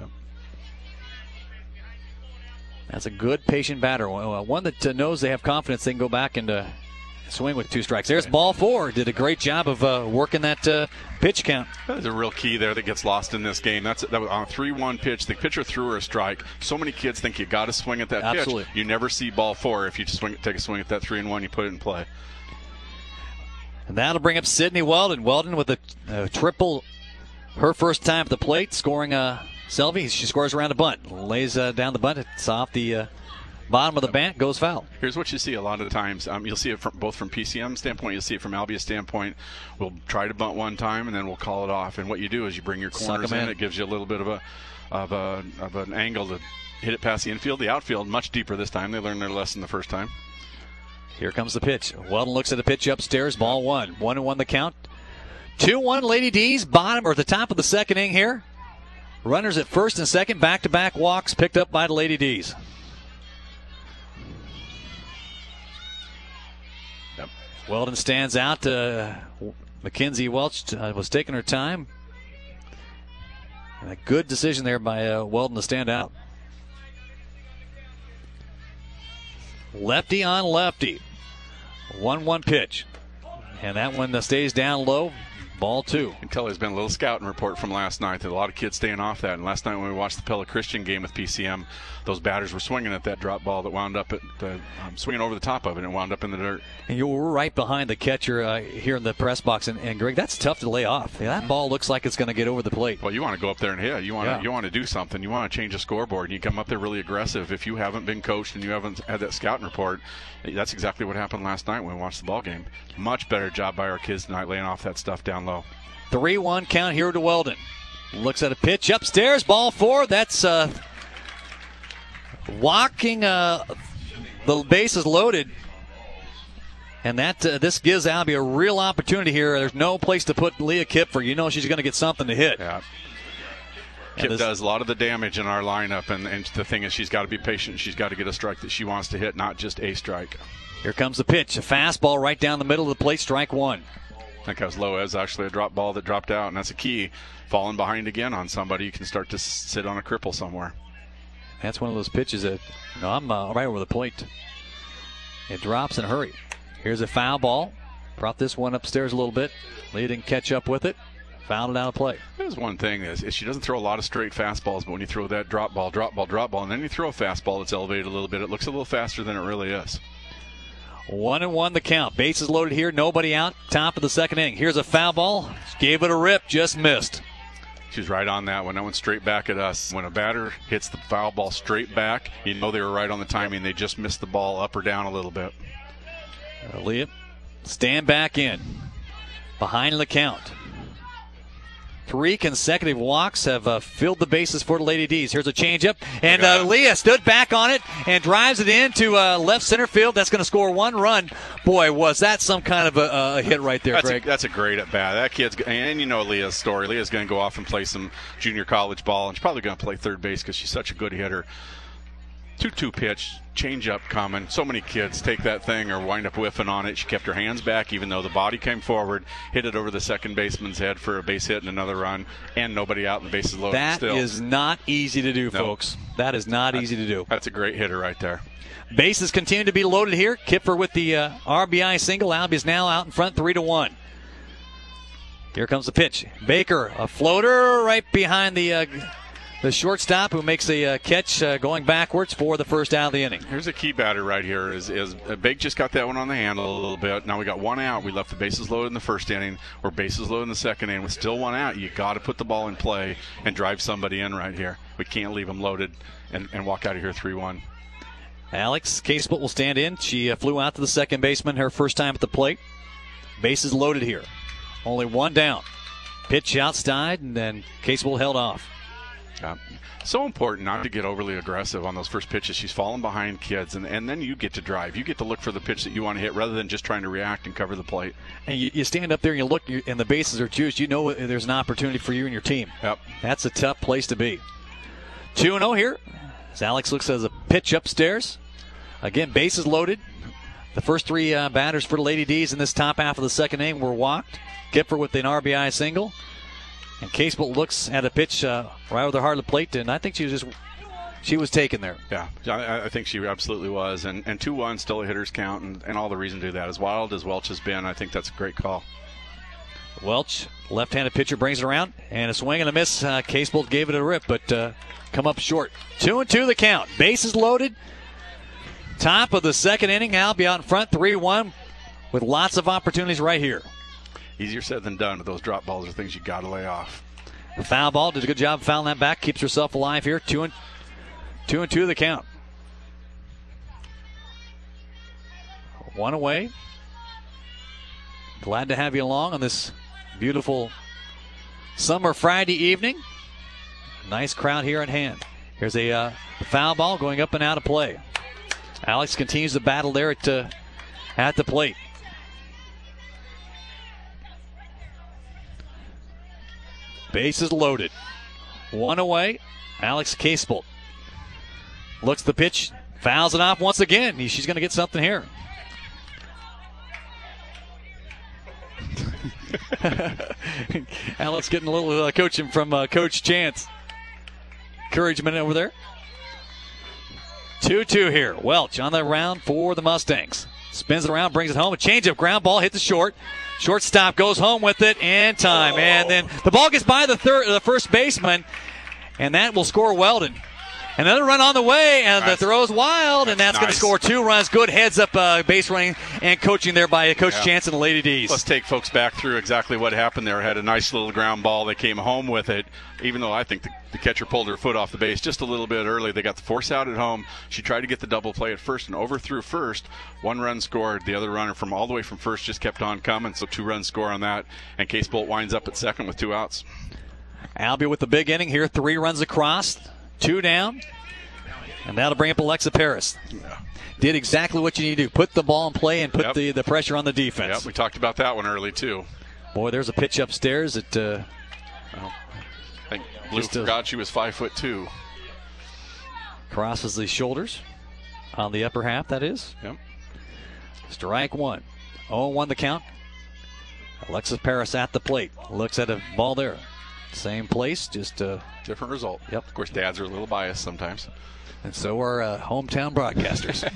That's a good, patient batter. One that knows they have confidence they can go back and swing with 2 strikes. There's ball 4. Did a great job of working that pitch count. There's a real key there that gets lost in this game. That was on a 3-1 pitch. The pitcher threw her a strike. So many kids think you got to swing at that Absolutely. pitch. You never see ball 4. If you just take a swing at that 3-1, you put it in play. And that'll bring up Sydney Weldon. Weldon with a triple her first time at the plate, scoring Selby. She scores around a bunt. Lays down the bunt. It's off the bottom of the bat, goes foul. Here's what you see a lot of the times. You'll see it both from PCM standpoint, you'll see it from Albia standpoint. We'll try to bunt one time, and then we'll call it off. And what you do is you bring your corners in. It gives you a little bit of an angle to hit it past the infield. The outfield much deeper this time. They learned their lesson the first time. Here comes the pitch. Weldon looks at the pitch upstairs. Ball one. 1-1 the count. 2-1 Lady D's. Bottom or the top of the second inning here. Runners at first and second. Back-to-back walks picked up by the Lady D's. Yep. Weldon stands out. Mackenzie Welch was taking her time. And a good decision there by Weldon to stand out. Lefty on lefty. 1-1 pitch. And that one stays down low. Ball two. You can tell there's been a little scouting report from last night. There's a lot of kids staying off that. And last night when we watched the Pella Christian game with PCM, those batters were swinging at that drop ball that wound up at swinging over the top of it and wound up in the dirt. And you were right behind the catcher here in the press box. And Greg, that's tough to lay off. That ball looks like it's going to get over the plate. Well, you want to go up there and hit. You want to do something. You want to change the scoreboard. And you come up there really aggressive. If you haven't been coached and you haven't had that scouting report, that's exactly what happened last night when we watched the ball game. Much better job by our kids tonight laying off that stuff down low. 3-1 count here to Weldon. Looks at a pitch upstairs. Ball four. That's walking. The base is loaded. And that this gives Albie a real opportunity here. There's no place to put Leah Kipfer. You know she's going to get something to hit. Yeah. Kip does a lot of the damage in our lineup. And the thing is she's got to be patient. She's got to get a strike that she wants to hit, not just a strike. Here comes the pitch. A fastball right down the middle of the plate. Strike one. I think that was low as actually a drop ball that dropped out, and that's a key. Falling behind again on somebody, you can start to sit on a cripple somewhere. That's one of those pitches that I'm right over the plate. It drops in a hurry. Here's a foul ball. Brought this one upstairs a little bit. Lee didn't catch up with it. Fouled it out of play. There's one thing is she doesn't throw a lot of straight fastballs, but when you throw that drop ball, and then you throw a fastball that's elevated a little bit, it looks a little faster than it really is. 1-1 the count. Bases loaded here. Nobody out. Top of the second inning. Here's a foul ball. Gave it a rip. Just missed. She's right on that one. That went straight back at us. When a batter hits the foul ball straight back, you know they were right on the timing. They just missed the ball up or down a little bit. Leah, stand back in. Behind the count. 3 consecutive walks have filled the bases for the Lady D's. Here's a changeup, and Leah stood back on it and drives it into left center field. That's going to score 1 run. Boy, was that some kind of a hit right there, Greg. That's a great at bat. That kid's, and you know Leah's story. Leah's going to go off and play some junior college ball, and she's probably going to play third base because she's such a good hitter. 2-2 pitch, change-up coming. So many kids take that thing or wind up whiffing on it. She kept her hands back even though the body came forward, hit it over the second baseman's head for a base hit and another run, and nobody out and the bases loaded still. That is not easy to do, folks. That is not easy to do. That's a great hitter right there. Bases continue to be loaded here. Kipfer with the RBI single. Albie is now out in front 3-1. Here comes the pitch. Baker, a floater right behind the shortstop who makes a catch going backwards for the first out of the inning. Here's a key batter right here. Is Bake just got that one on the handle a little bit. Now we got 1 out. We left the bases loaded in the first inning. We're bases loaded in the second inning. With still 1 out, you got to put the ball in play and drive somebody in right here. We can't leave them loaded and walk out of here 3-1. Alex Casebolt will stand in. She flew out to the second baseman her first time at the plate. Bases loaded here. Only 1 down. Pitch outside, and then Casebolt held off. So important not to get overly aggressive on those first pitches. She's falling behind kids, and then you get to drive. You get to look for the pitch that you want to hit rather than just trying to react and cover the plate. And you stand up there and you look, and the bases are juiced. You know there's an opportunity for you and your team. Yep. That's a tough place to be. 2-0 here. As Alex looks at a pitch upstairs. Again, bases loaded. The first 3 batters for the Lady D's in this top half of the second inning were walked. Kipfer with an RBI single. And Casebolt looks at a pitch right over the heart of the plate, and I think she was taken there. Yeah, I think she absolutely was. And 2-1, still a hitter's count, and all the reason to do that. As wild as Welch has been, I think that's a great call. Welch, left-handed pitcher, brings it around, and a swing and a miss. Casebolt gave it a rip, but come up short. 2-2 the count. Bases loaded. Top of the second inning. Albie out in front, 3-1, with lots of opportunities right here. Easier said than done, but those drop balls are things you got to lay off. The foul ball did a good job fouling that back. Keeps herself alive here. 2-2 the count. 1 away. Glad to have you along on this beautiful summer Friday evening. Nice crowd here at hand. Here's a foul ball going up and out of play. Alex continues the battle there at the plate. Bases loaded. One away. Alex Casebolt looks the pitch, fouls it off once again. She's going to get something here. Alex getting a little coaching from Coach Chance. Encouragement over there. 2-2 here. Welch on the round for the Mustangs. Spins it around, brings it home. A changeup, ground ball, hit the short. Shortstop goes home with it in time. And then the ball gets by the first baseman, and that will score Weldon. Another run on the way, and the throw's wild, and that's going to score 2 runs. Good heads-up base running and coaching there by Coach Chance and the Lady D's. Let's take folks back through exactly what happened there. Had a nice little ground ball. They came home with it, even though I think the catcher pulled her foot off the base just a little bit early. They got the force out at home. She tried to get the double play at first and overthrew first. 1 run scored. The other runner from all the way from first just kept on coming, so 2 runs score on that. And Casebolt winds up at second with 2 outs. Albia with the big inning here. 3 runs across, 2 down. And that'll bring up Alexa Paris. Yeah. Did exactly what you need to do. Put the ball in play and put the pressure on the defense. Yep, we talked about that one early, too. Boy, there's a pitch upstairs that... I think Blue forgot she was 5'2". Crosses the shoulders on the upper half, that is. Yep. Strike 1. 0-1 the count. Alexis Paris at the plate. Looks at a ball there. Same place, just... different result. Yep. Of course, dads are a little biased sometimes. And so are hometown broadcasters.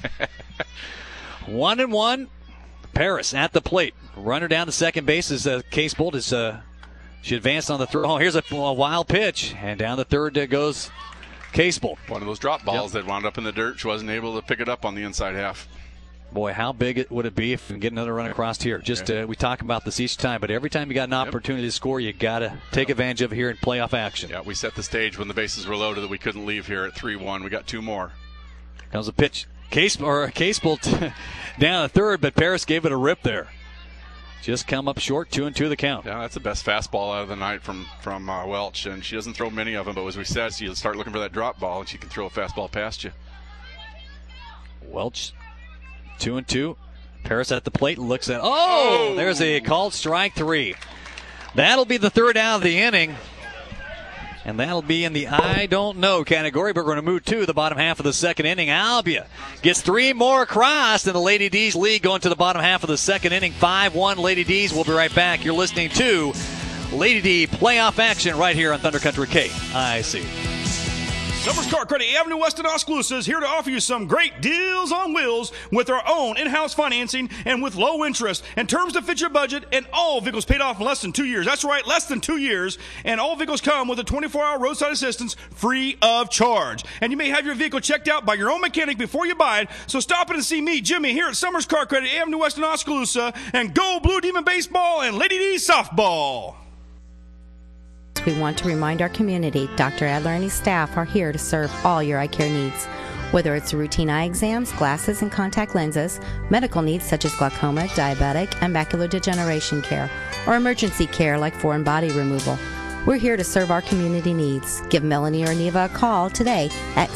1-1. Paris at the plate. Runner down to second base is Casebolt. She advanced on the throw. Oh, here's a wild pitch. And down the third goes Casebolt. One of those drop balls that wound up in the dirt. She wasn't able to pick it up on the inside half. Boy, how big would it be if we get another run across here? Just we talk about this each time, but every time you got an opportunity to score, you got to take advantage of it here in playoff action. Yeah, we set the stage when the bases were loaded that we couldn't leave here at 3-1. We got 2 more. Comes a pitch. Casebolt down the third, but Paris gave it a rip there. Just come up short, 2-2 the count. Yeah, that's the best fastball out of the night from Welch, and she doesn't throw many of them, but as we said, you start looking for that drop ball, and she can throw a fastball past you. Welch, 2-2. Paris at the plate looks at. There's a called strike 3. That'll be the 3rd out of the inning. And that'll be in the I don't know category. But we're going to move to the bottom half of the 2nd inning. Albia gets 3 more across, and the Lady D's lead going to the bottom half of the 2nd inning. 5-1 Lady D's. We'll be right back. You're listening to Lady D playoff action right here on Thunder Country KIC. Summers Car Credit Avenue West in Oskaloosa is here to offer you some great deals on wheels with our own in-house financing and with low interest and terms to fit your budget, and all vehicles paid off in less than 2 years. That's right, less than 2 years. And all vehicles come with a 24-hour roadside assistance free of charge. And you may have your vehicle checked out by your own mechanic before you buy it. So stop in and see me, Jimmy, here at Summers Car Credit Avenue West in Oskaloosa, and go Blue Demon Baseball and Lady D Softball. We want to remind our community Dr. Adler and his staff are here to serve all your eye care needs. Whether it's routine eye exams, glasses and contact lenses, medical needs such as glaucoma, diabetic, and macular degeneration care, or emergency care like foreign body removal, we're here to serve our community needs. Give Melanie or Neva a call today at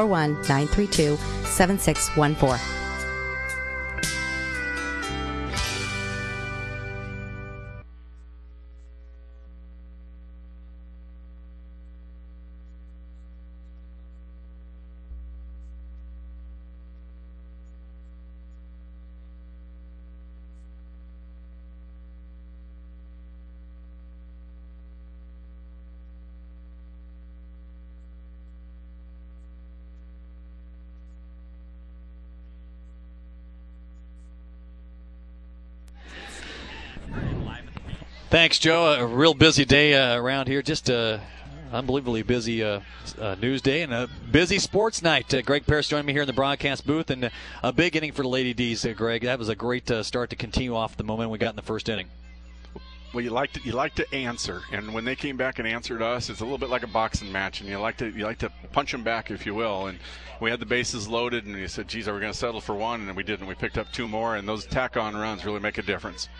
641-932-7614. Thanks, Joe. A real busy day around here. Just unbelievably busy news day and a busy sports night. Greg Paris joined me here in the broadcast booth, and a big inning for the Lady D's. Greg, that was a great start to continue off the momentum we got in the first inning. Well, you like to answer, and when they came back and answered us, it's a little bit like a boxing match, and you like to punch them back, if you will. And we had the bases loaded, and you said, "Geez, are we going to settle for one?" And we didn't. We picked up 2 more, and those tack-on runs really make a difference.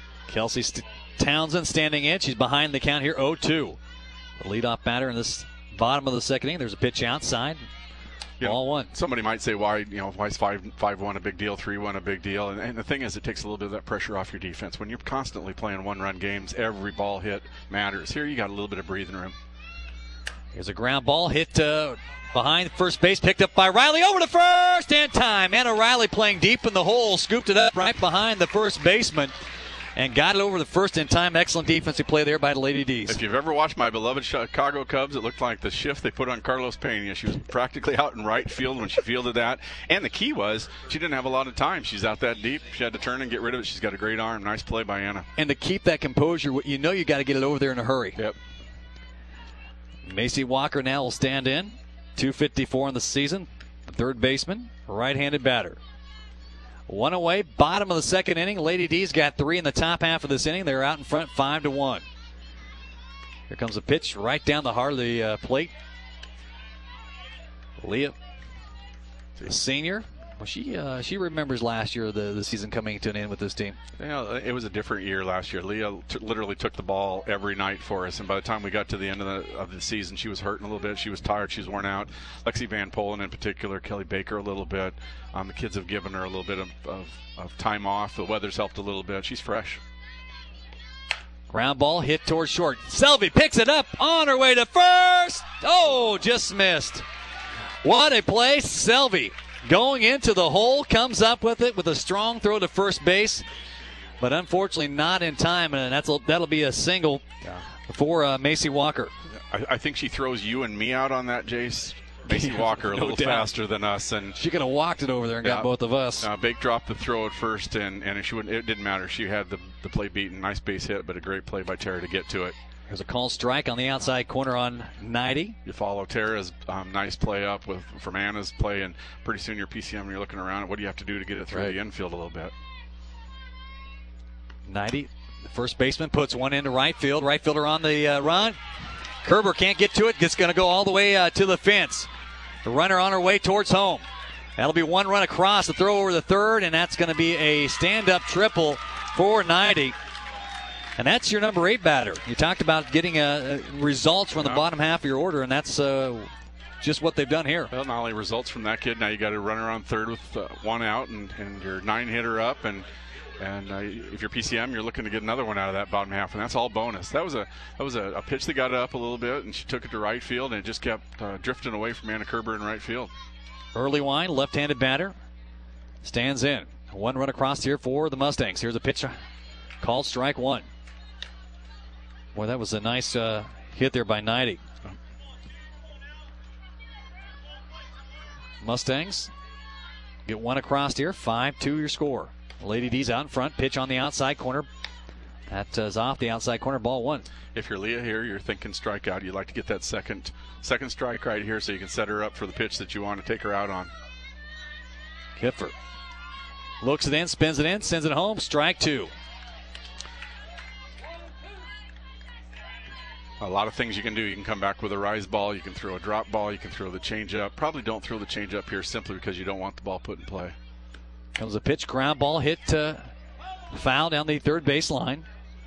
Kelsey Townsend standing in. She's behind the count here, 0-2. The leadoff batter in this Bottom of the second inning, there's a pitch outside. Ball one. Somebody might say, why is 5-1 a big deal, 3-1 a big deal? And the thing is, it takes a little bit of that pressure off your defense. When you're constantly playing one-run games, every ball hit matters. Here you got a little bit of breathing room. Here's a ground ball hit behind first base, picked up by Riley over to first in time. Anna Riley playing deep in the hole, scooped it up right behind the first baseman and got it over the first in time. Excellent defensive play there by the Lady D's. If you've ever watched my beloved Chicago Cubs, it looked like the shift they put on Carlos Pena. She was practically out in right field when she fielded that. And the key was she didn't have a lot of time. She's out that deep. She had to turn and get rid of it. She's got a great arm. Nice play by Anna. And to keep that composure, you know you got to get it over there in a hurry. Yep. Macy Walker now will stand in. 254 in the season. The third baseman, right-handed batter. One away, bottom of the second inning. Lady D's got 3 in the top half of this inning. They're out in front 5-1. Here comes a pitch right down the heart of the plate. Leah, the senior. Well, she remembers last year, the season coming to an end with this team. Yeah, it was a different year last year. Leah literally took the ball every night for us, and by the time we got to the end of the season, she was hurting a little bit. She was tired. She was worn out. Lexi Van Polen in particular, Kelly Baker a little bit. The kids have given her a little bit of time off. The weather's helped a little bit. She's fresh. Ground ball hit towards short. Selvey picks it up on her way to first. Oh, just missed. What a play. Selvey going into the hole, comes up with it with a strong throw to first base, but unfortunately not in time, and that'll be a single for Macy Walker. I think she throws you and me out on that, Jace. Macy Walker a little faster than us, and she could have walked it over there and got both of us. Bake dropped the throw at first, and it didn't matter. She had the play beaten. Nice base hit, but a great play by Tara to get to it. There's a called strike on the outside corner on 90. You follow Tara's nice play up from Anna's play, and pretty soon your PCM, you're looking around at what do you have to do to get it through the infield a little bit. 90, the first baseman puts one into right field. Right fielder on the run. Kerber can't get to it. It's going to go all the way to the fence. The runner on her way towards home. That'll be one run across, the throw over the third, and that's going to be a stand-up triple for 90. And that's your number 8 batter. You talked about getting results from the bottom half of your order, and that's just what they've done here. Well, not only results from that kid, now you got to run around third with one out and your 9-hitter up, and if you're PCM, you're looking to get another one out of that bottom half, and that's all bonus. That was a pitch that got it up a little bit, and she took it to right field, and it just kept drifting away from Anna Kerber in right field. Early Wine, left-handed batter, stands in. One run across here for the Mustangs. Here's a pitch called strike one. Boy, that was a nice hit there by 90. Mustangs get one across here. 5-2 your score. Lady D's out in front. Pitch on the outside corner. That is off the outside corner. Ball one. If you're Leah here, you're thinking strikeout. You'd like to get that second strike right here so you can set her up for the pitch that you want to take her out on. Kiffer looks it in, spins it in, sends it home. Strike two. A lot of things you can do. You can come back with a rise ball. You can throw a drop ball. You can throw the changeup. Probably don't throw the changeup here simply because you don't want the ball put in play. Comes a pitch, ground ball hit foul down the third base line.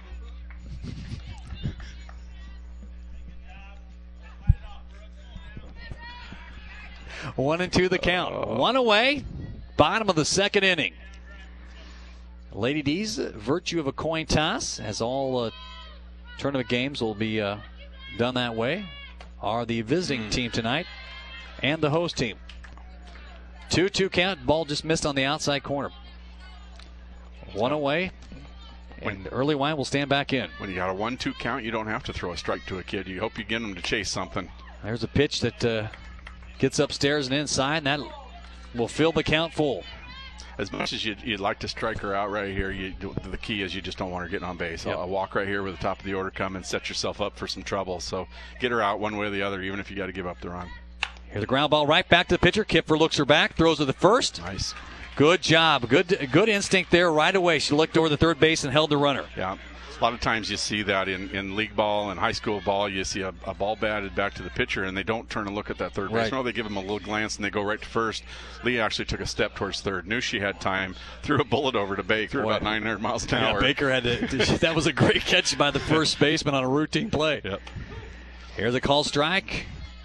One and two the count. One away. Bottom of the second inning. Lady D's virtue of a coin toss, as all tournament games will be done that way, are the visiting team tonight and the host team. 2-2 count. Ball just missed on the outside corner. One away. And Early Wine will stand back in. When you got a 1-2 count, you don't have to throw a strike to a kid. You hope you get them to chase something. There's a pitch that gets upstairs and inside, and that will fill the count full. As much as you'd like to strike her out right here, the key is you just don't want her getting on base. Yep. A walk right here with the top of the order come and set yourself up for some trouble. So get her out one way or the other, even if you got to give up the run. Here's the ground ball right back to the pitcher. Kipfer looks her back, throws to the first. Nice. Good job. Good instinct there right away. She looked over the third base and held the runner. Yeah. A lot of times you see that in league ball and high school ball. You see a ball batted back to the pitcher, and they don't turn and look at that third base. No, they give him a little glance, and they go right to first. Lee actually took a step towards third. Knew she had time. Threw a bullet over to Baker, about 900 miles an hour. Baker had to. That was a great catch by the first baseman on a routine play. Yep. Here's a call strike.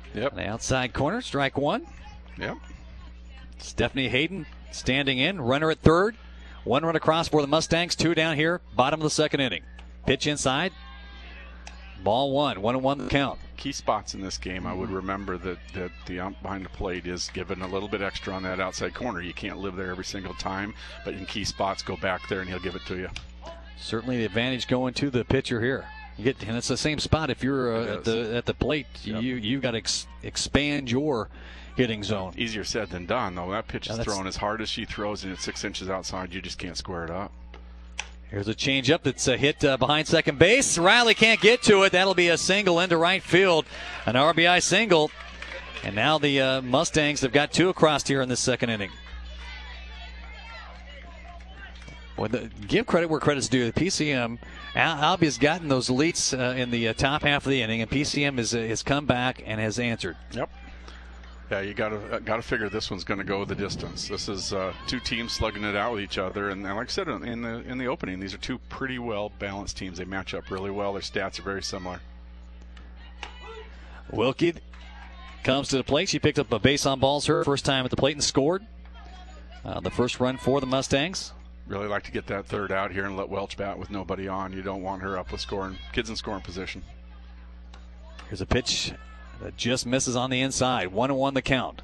Yep. The outside corner, strike one. Yep. Stephanie Hayden standing in, runner at third. One run across for the Mustangs, 2 down here, bottom of the second inning. Pitch inside. Ball 1-1 the count. Key spots in this game, I would remember that the ump behind the plate is given a little bit extra on that outside corner. You can't live there every single time, but in key spots, go back there and he'll give it to you. Certainly the advantage going to the pitcher here. And it's the same spot if you're at the plate. Yep. You got to expand your hitting zone. Easier said than done, though. That pitch is thrown as hard as she throws, and it's 6 inches outside. You just can't square it up. Here's a changeup that's hit behind second base. Riley can't get to it. That'll be a single into right field. An RBI single. And now the Mustangs have got 2 across here in this second inning. Well, give credit where credit's due. The PCM, Albia's gotten those leads in the top half of the inning, and PCM has come back and has answered. Yep. Yeah, you got to figure this one's going to go the distance. This is 2 teams slugging it out with each other, and like I said in the opening, these are 2 pretty well balanced teams. They match up really well. Their stats are very similar. Wilkie comes to the plate. She picked up a base on balls her first time at the plate and scored the first run for the Mustangs. Really like to get that third out here and let Welch bat with nobody on. You don't want her up with kids in scoring position. Here's a pitch that just misses on the inside. 1-1 the count.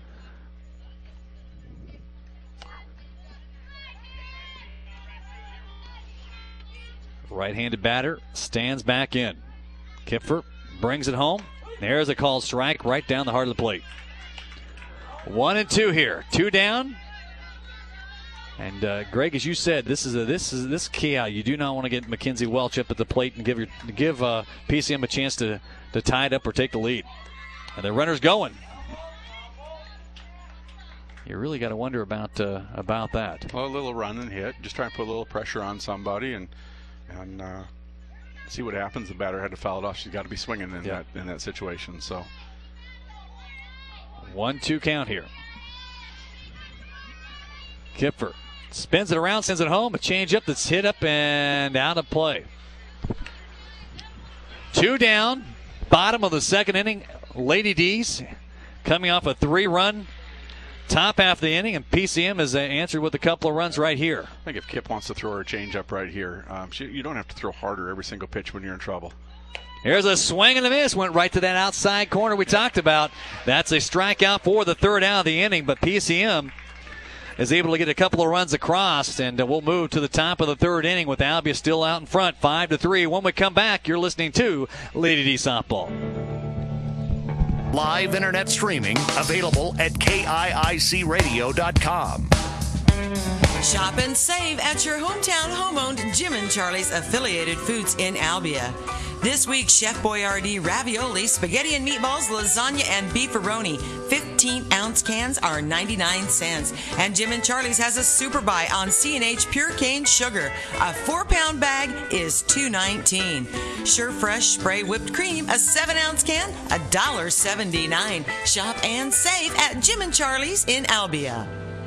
Right-handed batter stands back in. Kipfer brings it home. There's a called strike right down the heart of the plate. 1-2 here. 2 down. And Greg, as you said, this is key out. You do not want to get Mackenzie Welch up at the plate and give PCM a chance to tie it up or take the lead. And the runner's going. You really got to wonder about that. Well, a little run and hit. Just try to put a little pressure on somebody and see what happens. The batter had to foul it off. She's got to be swinging in that situation. So 1-2 count here. Kipfer spins it around, sends it home. A changeup that's hit up and out of play. 2 down, bottom of the second inning. Lady D's coming off a 3-run top half of the inning, and PCM has answered with a couple of runs right here. I think if Kip wants to throw her a changeup right here, you don't have to throw harder every single pitch when you're in trouble. Here's a swing and a miss. Went right to that outside corner we talked about. That's a strikeout for the third out of the inning, but PCM is able to get a couple of runs across, and we'll move to the top of the third inning with Albia still out in front, 5-3. When we come back, you're listening to Lady D Softball. Live internet streaming available at KIICradio.com. Shop and save at your hometown home-owned Jim and Charlie's affiliated foods in Albia. This week, Chef Boyardee ravioli, spaghetti and meatballs, lasagna, and beefaroni. 15-ounce cans are 99 cents. And Jim and Charlie's has a super buy on C&H Pure Cane Sugar. A 4-pound bag is $2.19. Sure Fresh Spray Whipped Cream, a 7-ounce can, $1.79. Shop and save at Jim and Charlie's in Albia.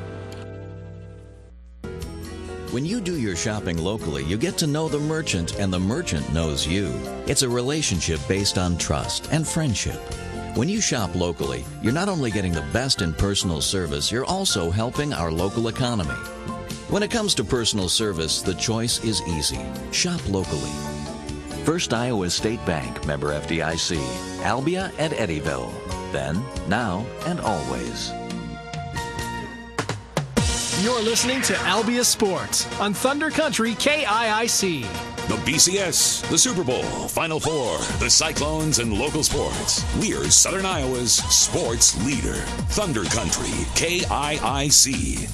When you do your shopping locally, you get to know the merchant, and the merchant knows you. It's a relationship based on trust and friendship. When you shop locally, you're not only getting the best in personal service, you're also helping our local economy. When it comes to personal service, the choice is easy. Shop locally. First Iowa State Bank, member FDIC, Albia and Eddyville. Then, now, and always. You're listening to Albia Sports on Thunder Country KIIC. The BCS, the Super Bowl, Final Four, the Cyclones, and local sports. We're Southern Iowa's sports leader. Thunder Country KIIC.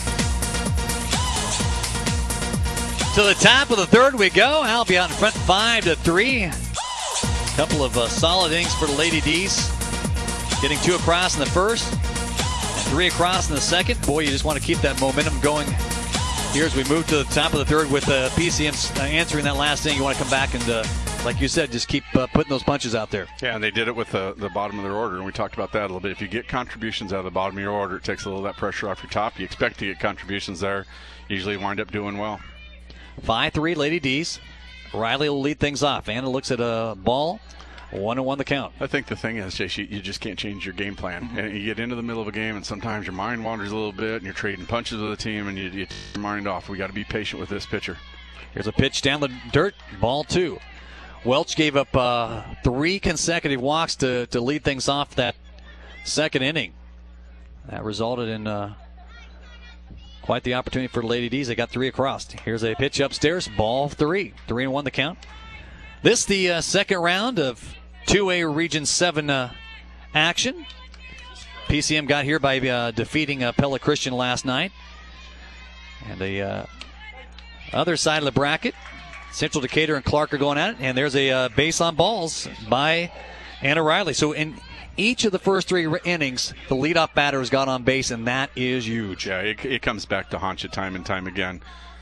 To the top of the third we go. Albia out in front 5-3. Couple of solid innings for the Lady D's. Getting 2 across in the first. 3 across in the second. Boy, you just want to keep that momentum going here as we move to the top of the third with PCM answering that last inning. You want to come back and, like you said, just keep putting those punches out there. Yeah, and they did it with the bottom of their order, and we talked about that a little bit. If you get contributions out of the bottom of your order, it takes a little of that pressure off your top. You expect to get contributions there. Usually wind up doing well. 5-3 Lady D's. Riley will lead things off. Anna looks at a ball. 1-1 the count. I think the thing is, Chase, you just can't change your game plan. And you get into the middle of a game, and sometimes your mind wanders a little bit, and you're trading punches with the team, and you take your mind off. We got to be patient with this pitcher. Here's a pitch down the dirt, ball 2. Welch gave up 3 consecutive walks to lead things off that second inning. That resulted in quite the opportunity for the Lady D's. They got 3 across. Here's a pitch upstairs, ball 3. 3-1 the count. This the second round of 2A Region 7 action. PCM got here by defeating Pella Christian last night. And the other side of the bracket, Central Decatur and Clark are going at it. And there's a base on balls by Anna Riley. So in each of the first 3 innings, the leadoff batter has got on base, and that is huge. Yeah, it comes back to haunt you time and time again.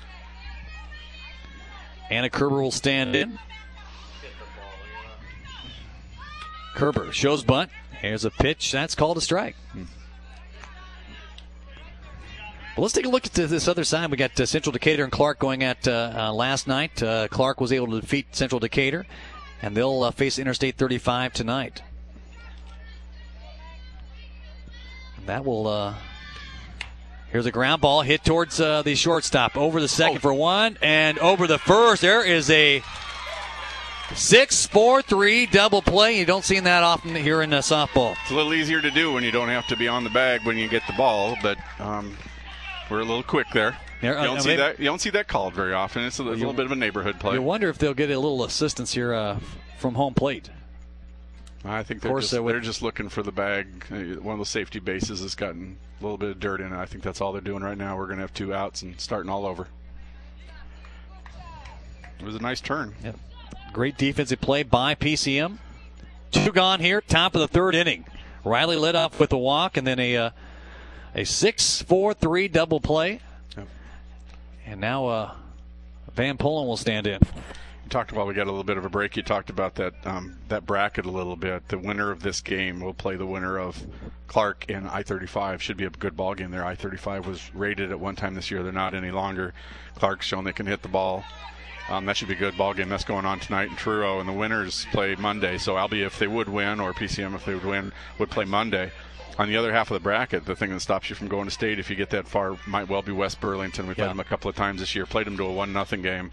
Anna Kerber will stand in. Kerber shows bunt. Here's a pitch. That's called a strike. Well, let's take a look at this other side. We got Central Decatur and Clark going at last night. Clark was able to defeat Central Decatur, and they'll face Interstate 35 tonight. And that will... here's a ground ball hit towards the shortstop. Over the second for 1, and over the first. There is a 6-4-3 double play. You don't see that often here in softball. It's a little easier to do when you don't have to be on the bag when you get the ball, but we're a little quick there. You don't see that called very often. It's a little bit of a neighborhood play. You wonder if they'll get a little assistance here from home plate. I think they're just looking for the bag. One of those safety bases has gotten a little bit of dirt in it. I think that's all they're doing right now. We're going to have 2 outs and starting all over. It was a nice turn. Yep. Great defensive play by PCM. 2 gone here, top of the 3rd inning. Riley led off with a walk and then a 6-4-3 double play. Yep. And now Van Polen will stand in. You talked about we got a little bit of a break. You talked about that bracket a little bit. The winner of this game will play the winner of Clark and I-35. Should be a good ball game there. I-35 was rated at one time this year. They're not any longer. Clark's shown they can hit the ball. That should be a good ball game. That's going on tonight in Truro, and the winners play Monday. So Albia, if they would win, or PCM, if they would win, would play Monday. On the other half of the bracket, the thing that stops you from going to state if you get that far might well be West Burlington. We played them a couple of times this year. Played them to a 1-0 game.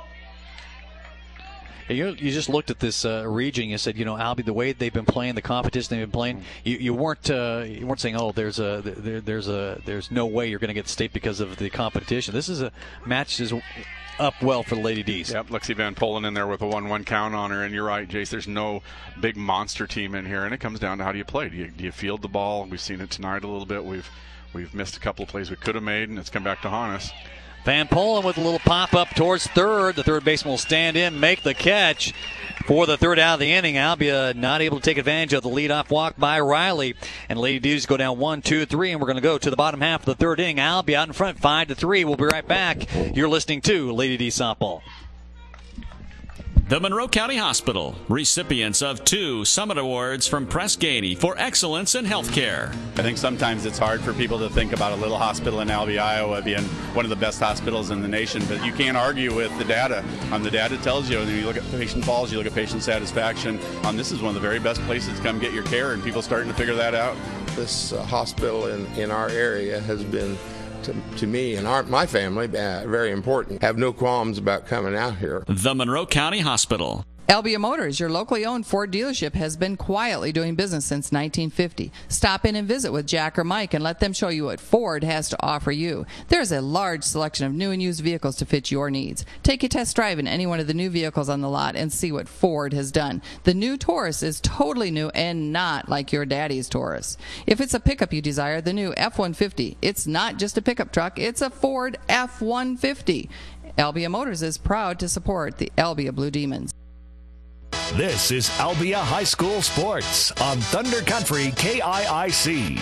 You just looked at this region. You said, Albie, the way they've been playing, the competition they've been playing, you weren't saying, oh, there's no way you're going to get state because of the competition. This is a match is up well for the Lady D's. Yep, Lexi Van Polen in there with a 1-1 count on her, and you're right, Jace. There's no big monster team in here, and it comes down to how do you play? Do you field the ball? We've seen it tonight a little bit. We've missed a couple of plays we could have made, and it's come back to haunt us. Van Polen with a little pop-up towards third. The third baseman will stand in, make the catch for the 3rd out of the inning. Albia not able to take advantage of the leadoff walk by Riley. And Lady D's go down 1-2-3, and we're going to go to the bottom half of the 3rd inning. Albia out in front, 5-3. We'll be right back. You're listening to Lady D Softball. The Monroe County Hospital, recipients of 2 Summit Awards from Press Ganey for excellence in healthcare. I think sometimes it's hard for people to think about a little hospital in Albia, Iowa being one of the best hospitals in the nation, but you can't argue with the data. The data tells you, and you look at patient falls, you look at patient satisfaction. This is one of the very best places to come get your care, and people are starting to figure that out. This hospital in our area has been, to me and my family, very important. Have no qualms about coming out here. The Monroe County Hospital. Albia Motors, your locally owned Ford dealership, has been quietly doing business since 1950. Stop in and visit with Jack or Mike and let them show you what Ford has to offer you. There's a large selection of new and used vehicles to fit your needs. Take a test drive in any one of the new vehicles on the lot and see what Ford has done. The new Taurus is totally new and not like your daddy's Taurus. If it's a pickup you desire, the new F-150, it's not just a pickup truck, it's a Ford F-150. Albia Motors is proud to support the Albia Blue Demons. This is Albia High School Sports on Thunder Country KIIC.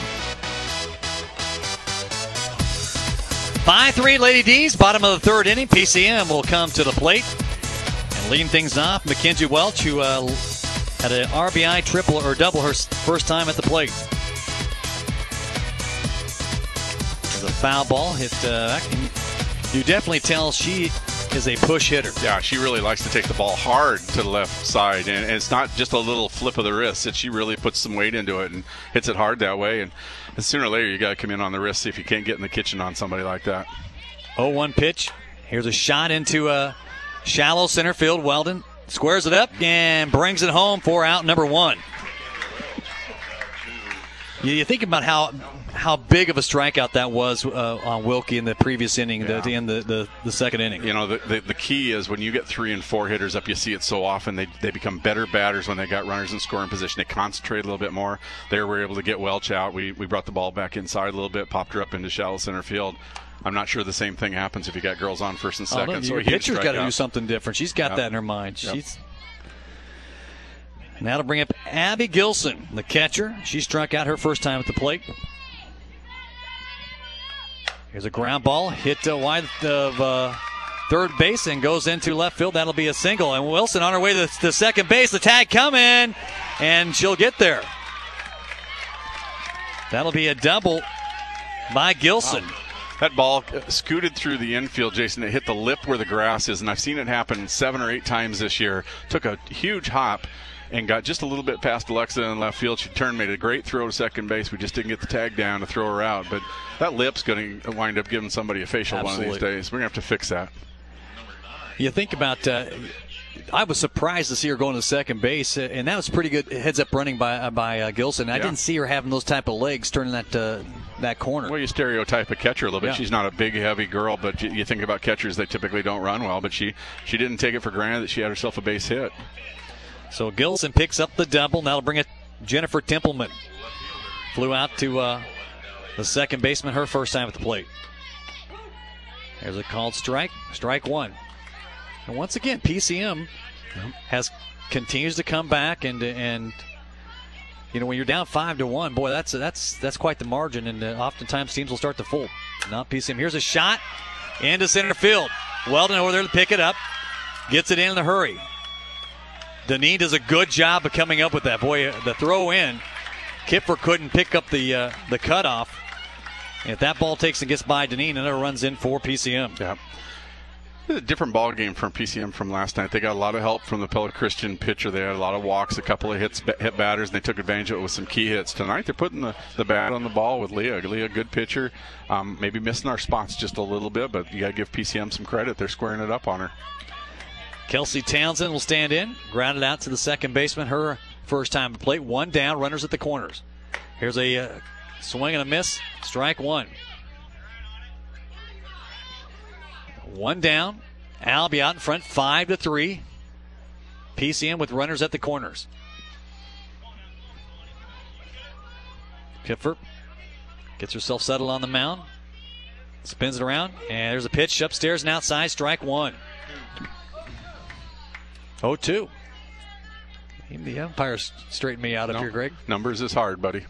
5-3 Lady D's, bottom of the 3rd inning. PCM will come to the plate and leading things off. Mackenzie Welch, who had an RBI triple or double her first time at the plate. There's a foul ball hit back. You definitely tell she is a push hitter. Yeah, she really likes to take the ball hard to the left side, and it's not just a little flip of the wrist. She really puts some weight into it and hits it hard that way. And sooner or later, you got to come in on the wrist, see if you can't get in the kitchen on somebody like that. 0-1 pitch. Here's a shot into shallow center field. Weldon squares it up and brings it home for out number 1. You think about how big of a strikeout that was on Wilkie in the previous inning, to end the second inning. You know, the key is when you get 3 and 4 hitters up, you see it so often, they become better batters when they got runners in scoring position. They concentrate a little bit more. They were able to get Welch out. We brought the ball back inside a little bit, popped her up into shallow center field. I'm not sure the same thing happens if you got girls on first and second. No, your pitcher's got to do something different. She's got that in her mind. Yep. Now to bring up Abby Gilson, the catcher. She struck out her first time at the plate. Here's a ground ball hit wide of third base and goes into left field. That'll be a single. And Wilson on her way to second base. The tag coming, and she'll get there. That'll be a double by Gilson. Wow. That ball scooted through the infield, Jason. It hit the lip where the grass is, and I've seen it happen 7 or 8 times this year. Took a huge hop and got just a little bit past Alexa in left field. She turned, made a great throw to second base. We just didn't get the tag down to throw her out. But that lip's going to wind up giving somebody a facial Absolutely. one of these days. We're going to have to fix that. You think about I was surprised to see her going to second base, and that was pretty good heads-up running by Gilson. I didn't see her having those type of legs turning that corner. Well, you stereotype a catcher a little bit. Yeah. She's not a big, heavy girl, but you think about catchers, they typically don't run well. But she didn't take it for granted that she had herself a base hit. So Gilson picks up the double. That'll bring it Jennifer Templeman. Flew out to the second baseman her first time at the plate. There's a called strike. Strike 1. And once again, PCM continues to come back, and you know, when you're down 5-1, boy, that's quite the margin, and oftentimes teams will start to fold. Not PCM. Here's a shot into center field. Weldon over there to pick it up, gets it in a hurry. Deneen does a good job of coming up with that. Boy, the throw in, Kipfer couldn't pick up the cutoff. And if that ball takes and gets by Deneen, and it runs in for PCM. Yeah. It's a different ball game from PCM from last night. They got a lot of help from the Pella Christian pitcher. They had a lot of walks, a couple of hit batters, and they took advantage of it with some key hits. Tonight they're putting the bat on the ball with Leah. Leah, good pitcher. Maybe missing our spots just a little bit, but you got to give PCM some credit. They're squaring it up on her. Kelsey Townsend will stand in, grounded out to the second baseman. Her first time to plate. 1 down, runners at the corners. Here's a swing and a miss. Strike 1. 1 down. Albie out in front, 5-3. PCM with runners at the corners. Kipfer gets herself settled on the mound. Spins it around, and there's a pitch upstairs and outside. Strike 1. 0-2. Even the umpires straighten me out up here, Greg. Numbers is hard, buddy.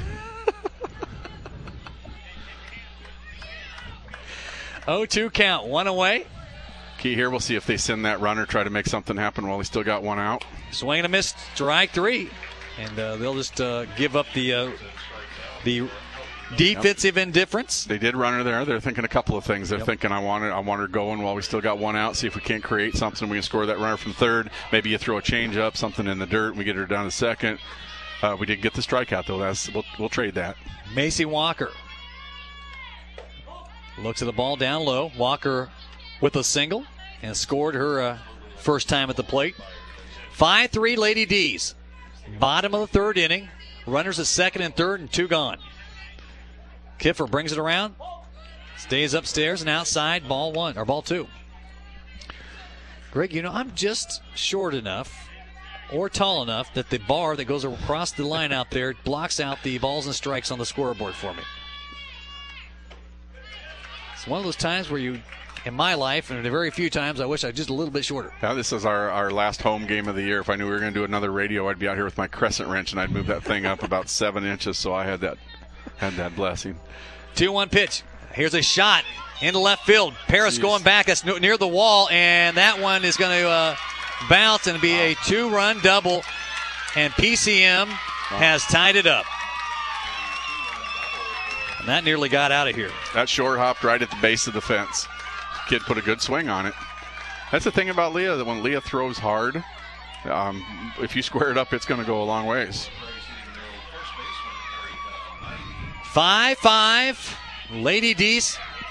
0-2 count. 1 away. Key here, we'll see if they send that runner, try to make something happen while we still got 1 out. Swing and a miss. Strike 3. And they'll just give up the defensive indifference. They did run her there. They're thinking a couple of things. They're thinking, I want her going while we still got 1 out. See if we can't create something. We can score that runner from third. Maybe you throw a change up, something in the dirt, and we get her down to second. We did get the strikeout, though. We'll trade that. Macy Walker looks at the ball down low. Walker with a single and scored her first time at the plate. 5-3 Lady D's. Bottom of the third inning. Runners at second and third and 2 gone. Kiffer brings it around. Stays upstairs and outside. Ball 1 or ball 2. Greg, you know, I'm just short enough or tall enough that the bar that goes across the line out there blocks out the balls and strikes on the scoreboard for me. It's one of those times where you, in my life, and very few times, I wish I was just a little bit shorter. Yeah, this is our last home game of the year. If I knew we were going to do another radio, I'd be out here with my crescent wrench, and I'd move that thing up about 7 inches, so I had that blessing. 2-1 pitch. Here's a shot into left field. Paris going back. That's near the wall, and that one is going to bounce and be a 2-run double, and PCM has tied it up. And that nearly got out of here. That short hopped right at the base of the fence. Kid put a good swing on it. That's the thing about Leah, that when Leah throws hard, if you square it up, it's going to go a long ways. 5-5. Lady D's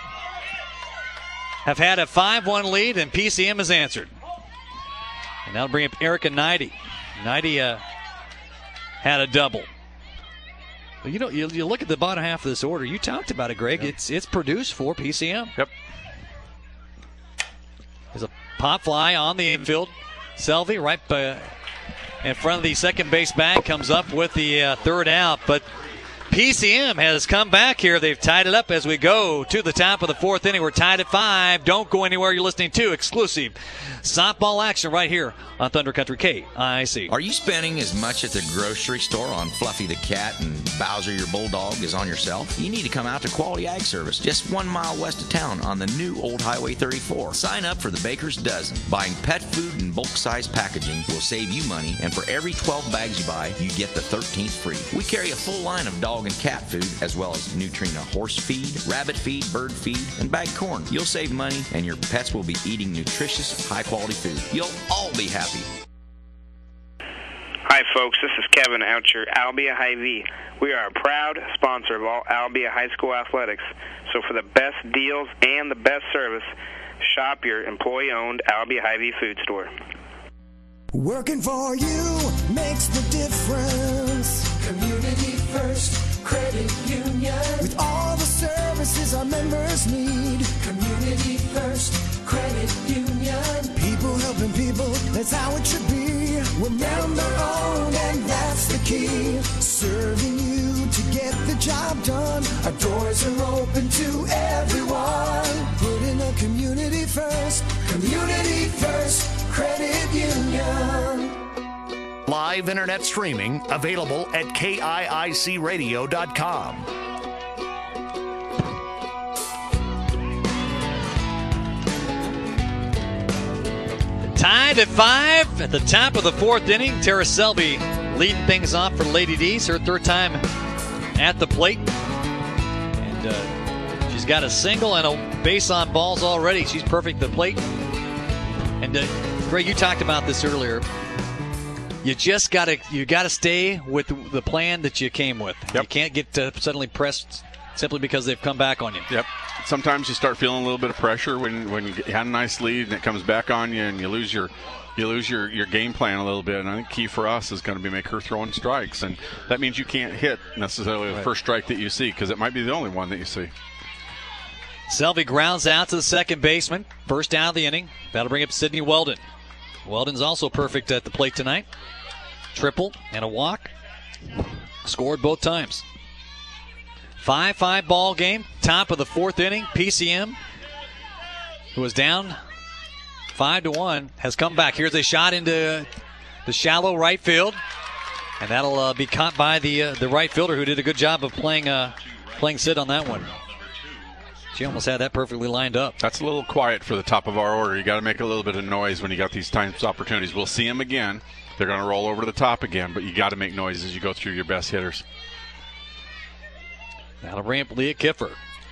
have had a 5-1 lead, and PCM has answered. And that'll bring up Erica Knighty. Knighty had a double. But you look at the bottom half of this order. You talked about it, Greg. Yep. It's produced for PCM. Yep. There's a pop fly on the infield. Selvey right in front of the second base bag comes up with the third out. But PCM has come back here. They've tied it up as we go to the top of the fourth inning. We're tied at 5. Don't go anywhere. You're listening to exclusive softball action right here on Thunder Country KIC. Are you spending as much at the grocery store on Fluffy the cat and Bowser your bulldog as on yourself? You need to come out to Quality Ag Service, just 1 mile west of town on the new Old Highway 34. Sign up for the Baker's Dozen. Buying pet food and bulk-size packaging will save you money, and for every 12 bags you buy, you get the 13th free. We carry a full line of dog and cat food, as well as Nutrina horse feed, rabbit feed, bird feed, and bagged corn. You'll save money, and your pets will be eating nutritious, high-quality food. You'll all be happy. Hi, folks. This is Kevin out your Albia Hy-Vee. We are a proud sponsor of all Albia High School athletics. So for the best deals and the best service, shop your employee-owned Albia Hy-Vee food store. Working for you makes the difference. Community First Credit Union. With all the services our members need. Community First Credit Union. People helping people, that's how it should be. We're member-owned and that's the key. Serving you to get the job done. Our doors are open to everyone. Putting a community first. Community First Credit Union. Live internet streaming available at KIICradio.com. Tied at 5 at the top of the fourth inning. Tara Selvey leading things off for Lady D's. Her third time at the plate. And she's got a single and a base on balls already. She's perfect at the plate. And Greg, you talked about this earlier. You just gotta stay with the plan that you came with. Yep. You can't get suddenly pressed simply because they've come back on you. Yep. Sometimes you start feeling a little bit of pressure when you had a nice lead and it comes back on you and you lose your game plan a little bit. And I think key for us is going to be make her throwing strikes, and that means you can't hit necessarily the first strike that you see, because it might be the only one that you see. Selvey grounds out to the second baseman. First down of the inning. That'll bring up Sydney Weldon. Weldon's also perfect at the plate tonight. Triple and a walk. Scored both times. 5-5 ball game. Top of the fourth inning. PCM, who was down 5-1, has come back. Here's a shot into the shallow right field. And that'll be caught by the right fielder, who did a good job of playing Sid on that one. She almost had that perfectly lined up. That's a little quiet for the top of our order. You got to make a little bit of noise when you got these types of opportunities. We'll see them again. They're going to roll over to the top again, but you got to make noise as you go through your best hitters. That'll bring up Leah Kiffer.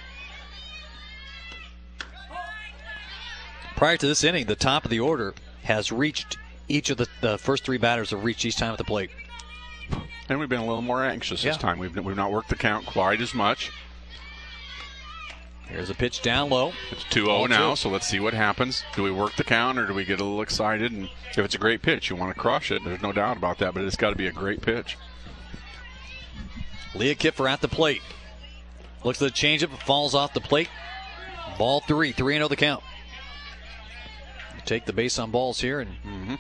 Prior to this inning, the top of the order has reached each of the first three batters have reached each time at the plate. And we've been a little more anxious this time. We've not worked the count quite as much. Here's a pitch down low. It's 2-0 now, so let's see what happens. Do we work the count, or do we get a little excited? And if it's a great pitch, you want to crush it. There's no doubt about that, but it's got to be a great pitch. Leah Kiffer at the plate. Looks at the changeup, falls off the plate. Ball 3-0 the count. You take the base on balls here, and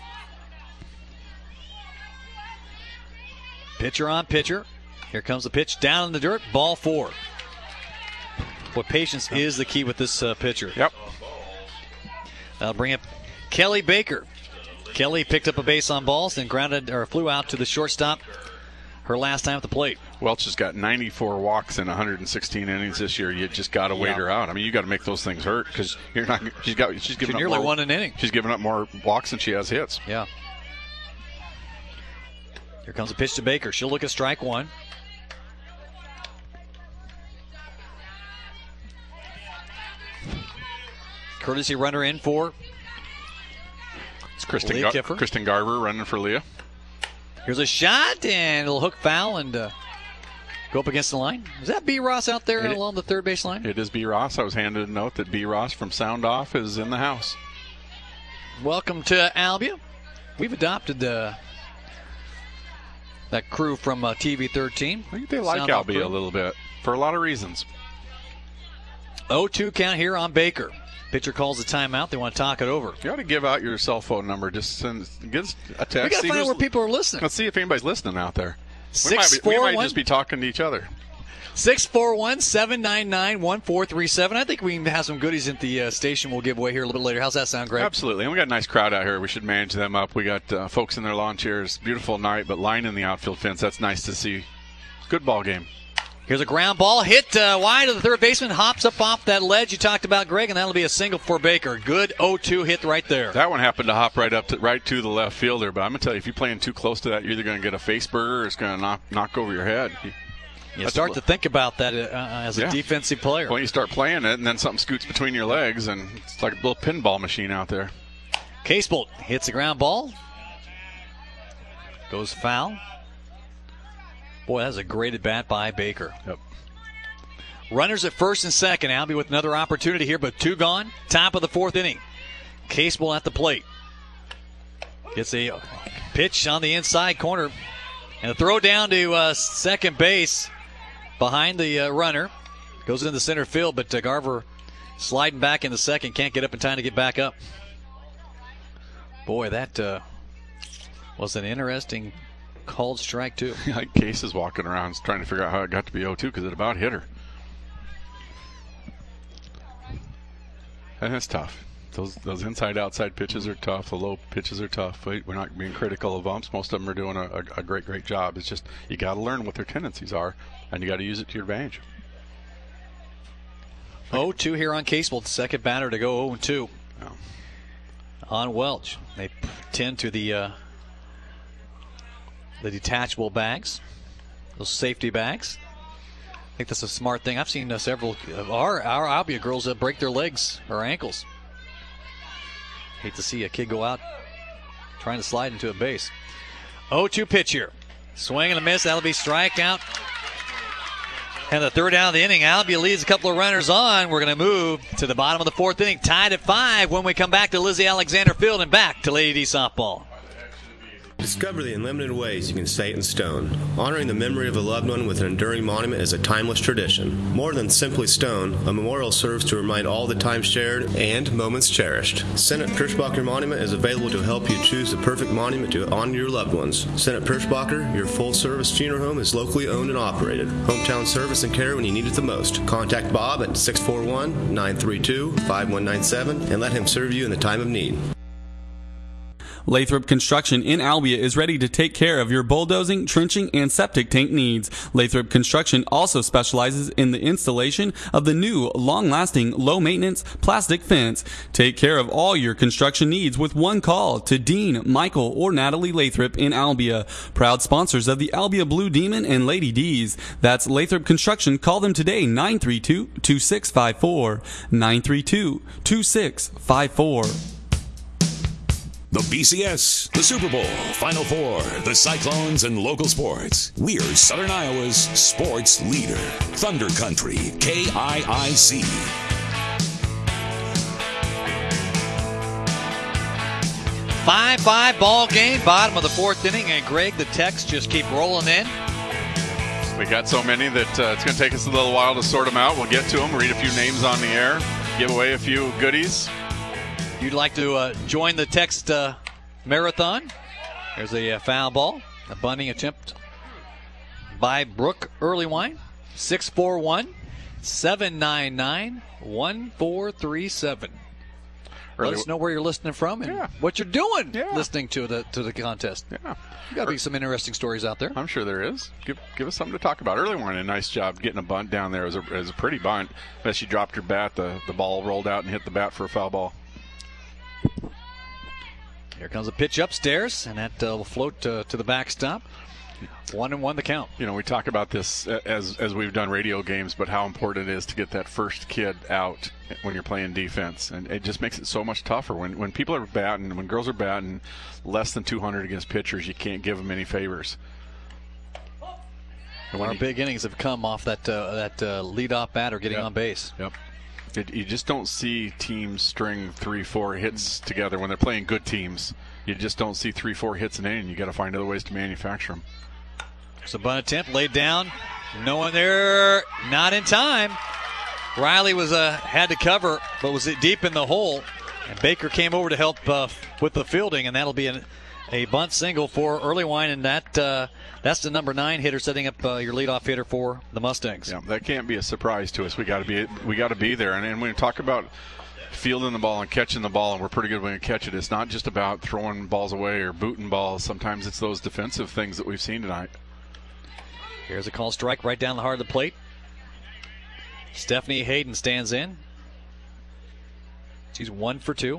pitcher on pitcher. Here comes the pitch down in the dirt. Ball 4. Boy, patience is the key with this pitcher. Yep. That'll bring up Kelly Baker. Kelly picked up a base on balls, then flew out to the shortstop her last time at the plate. Welch has got 94 walks in 116 innings this year. You just got to wait her out. I mean, you got to make those things hurt, because you're not. She's giving up nearly more, won an inning. She's giving up more walks than she has hits. Yeah. Here comes a pitch to Baker. She'll look at strike one. Courtesy runner in for It's Kristen Kiffer. Kristen Garver running for Leah. Here's a shot, and it'll hook foul and go up against the line. Is that B. Ross out there along the third base line? It is B. Ross. I was handed a note that B. Ross from Sound Off is in the house. Welcome to Albia. We've adopted that crew from TV 13. I think they like Albia a little bit for a lot of reasons. 0-2 count here on Baker. Pitcher calls the timeout. They want to talk it over. You ought to give out your cell phone number. Just give us a text. We got to find out where people are listening. Let's see if anybody's listening out there. We 641 might just be talking to each other. 641-799-1437. I think we have some goodies at the station we'll give away here a little bit later. How's that sound, Greg? Absolutely. And we got a nice crowd out here. We should manage them up. We got folks in their lawn chairs. Beautiful night, but lining the outfield fence. That's nice to see. Good ball game. Here's a ground ball hit wide of the third baseman. Hops up off that ledge you talked about, Greg, and that'll be a single for Baker. Good 0-2 hit right there. That one happened to hop right to the left fielder. But I'm going to tell you, if you're playing too close to that, you're either going to get a face burger or it's going to knock over your head. You start to think about that as a defensive player. When you start playing it, and then something scoots between your legs, and it's like a little pinball machine out there. Casebolt hits a ground ball. Goes foul. Boy, that's a great at-bat by Baker. Yep. Runners at first and second. Albie with another opportunity here, but 2 gone. Top of the 4th inning. Casebolt at the plate. Gets a pitch on the inside corner. And a throw down to second base behind the runner. Goes into the center field, but Garver sliding back into second. Can't get up in time to get back up. Boy, that was an interesting called strike, too. Like Case is walking around trying to figure out how it got to be 0-2 because it about hit her. And that's tough. Those inside-outside pitches are tough. The low pitches are tough. We're not being critical of umps. Most of them are doing a great job. It's just you got to learn what their tendencies are, and you got to use it to your advantage. 0-2 here on Casebolt. Second batter to go 0-2 on Welch. They tend to the detachable bags, those safety bags. I think that's a smart thing. I've seen several of our Albia girls break their legs or ankles. Hate to see a kid go out trying to slide into a base. 0-2 pitch here. Swing and a miss. That'll be strikeout. And the third out of the inning, Albia leads a couple of runners on. We're going to move to the bottom of the 4th inning, tied at 5 when we come back to Lizzie Alexander Field and back to Lady D softball. Discover the unlimited ways you can stay in stone. Honoring the memory of a loved one with an enduring monument is a timeless tradition. More than simply stone, a memorial serves to remind all the time shared and moments cherished. Senate Pirschbacher Monument is available to help you choose the perfect monument to honor your loved ones. Senate Pirschbacher, your full-service funeral home, is locally owned and operated. Hometown service and care when you need it the most. Contact Bob at 641-932-5197 and let him serve you in the time of need. Lathrop Construction in Albia is ready to take care of your bulldozing, trenching, and septic tank needs. Lathrop Construction also specializes in the installation of the new, long-lasting, low-maintenance plastic fence. Take care of all your construction needs with one call to Dean, Michael, or Natalie Lathrop in Albia. Proud sponsors of the Albia Blue Demon and Lady D's. That's Lathrop Construction. Call them today, 932-2654. 932-2654. The BCS, the Super Bowl, Final Four, the Cyclones, and local sports. We're Southern Iowa's sports leader. Thunder Country, KIIC. 5-5 ball game, bottom of the 4th inning, and Greg, the texts just keep rolling in. We got so many that it's going to take us a little while to sort them out. We'll get to them, read a few names on the air, give away a few goodies. You'd like to join the text marathon. There's a foul ball. A bunting attempt by Brooke Earlywine. 641-799-1437. Let us know where you're listening from and what you're doing listening to the contest. Yeah. Got to be some interesting stories out there. I'm sure there is. Give us something to talk about. Earlywine, a nice job getting a bunt down there. It was a pretty bunt. As she dropped her bat, the ball rolled out and hit the bat for a foul ball. Here comes a pitch upstairs, and that will float to the backstop. 1-1 the count. You know, we talk about this as we've done radio games, but how important it is to get that first kid out when you're playing defense. And it just makes it so much tougher. When people are batting, when girls are batting less than 200 against pitchers, you can't give them any favors. Our big innings have come off that leadoff batter getting on base. Yep. You just don't see teams string 3-4 hits together when they're playing good teams. You just don't see 3-4 hits an inning. You got to find other ways to manufacture them. So bunt attempt laid down. No one there, not in time. Riley was had to cover, but was deep in the hole. And Baker came over to help with the fielding, and that'll be a bunt single for Earlywine, and that's the number 9 hitter setting up your leadoff hitter for the Mustangs. Yeah, that can't be a surprise to us. We got to be there, and when we talk about fielding the ball and catching the ball, and we're pretty good when we catch it, it's not just about throwing balls away or booting balls. Sometimes it's those defensive things that we've seen tonight. Here's a call strike right down the heart of the plate. Stephanie Hayden stands in. She's 1 for 2.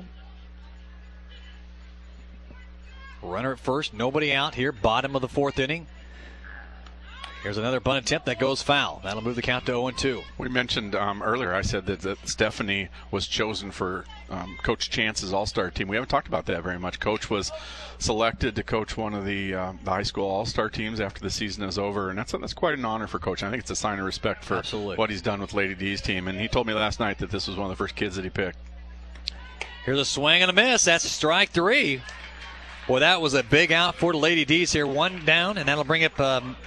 Runner at first, nobody out here, bottom of the 4th inning. Here's another bunt attempt that goes foul. That'll move the count to 0-2. We mentioned earlier, I said that Stephanie was chosen for Coach Chance's All-Star team. We haven't talked about that very much. Coach was selected to coach one of the high school All-Star teams after the season is over, and that's quite an honor for Coach. I think it's a sign of respect for what he's done with Lady D's team, and he told me last night that this was one of the first kids that he picked. Here's a swing and a miss. That's strike 3. Boy, that was a big out for the Lady D's here. 1 down, and that'll bring up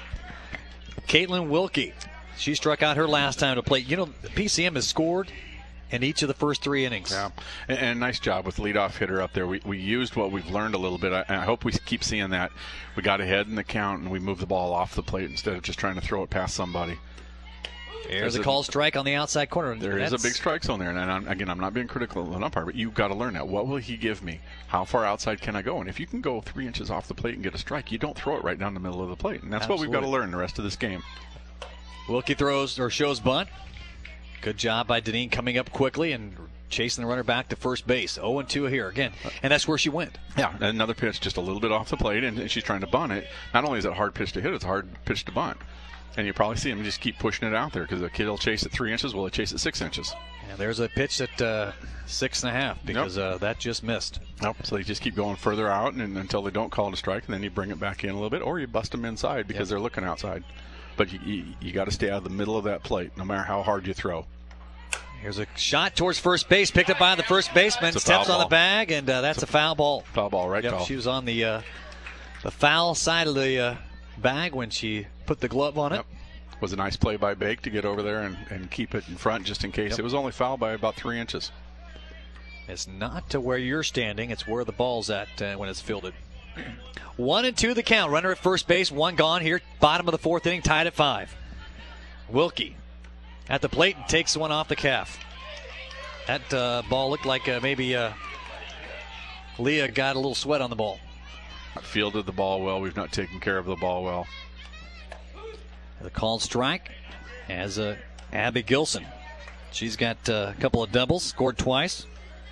Caitlin Wilkie. She struck out her last time to play. You know, PCM has scored in each of the first 3 innings. Yeah, and nice job with leadoff hitter up there. We used what we've learned a little bit. I hope we keep seeing that. We got ahead in the count, and we moved the ball off the plate instead of just trying to throw it past somebody. There's a call strike on the outside corner. There is a big strike zone there. And I'm not being critical of an umpire, but you've got to learn that. What will he give me? How far outside can I go? And if you can go 3 inches off the plate and get a strike, you don't throw it right down the middle of the plate. And that's what we've got to learn the rest of this game. Wilkie throws or shows bunt. Good job by Deneen coming up quickly and chasing the runner back to first base. 0-2 here again. And that's where she went. Yeah, another pitch just a little bit off the plate, and she's trying to bunt it. Not only is it a hard pitch to hit, it's a hard pitch to bunt. And you probably see him just keep pushing it out there because the kid will chase it 3 inches. Well, they chase it 6 inches. And there's a pitch at 6.5 because that just missed. Nope. So they just keep going further out and until they don't call it a strike, and then you bring it back in a little bit, or you bust them inside because they're looking outside. But you got to stay out of the middle of that plate, no matter how hard you throw. Here's a shot towards first base, picked up by the first baseman, steps on the bag, and that's a foul ball. Foul ball, right? Yep, she was on the foul side of the bag when she put the glove on it. Was a nice play by Bake to get over there and keep it in front just in case. It was only foul by about 3 inches. It's not to where you're standing. It's where the ball's at when it's fielded. 1-2 the count. Runner at first base, 1 gone here. Bottom of the 4th inning, tied at 5. Wilkie at the plate and takes one off the calf. That ball looked like maybe Leah got a little sweat on the ball. Fielded the ball well. We've not taken care of the ball well. The called strike as Abby Gilson. She's got a couple of doubles, scored twice.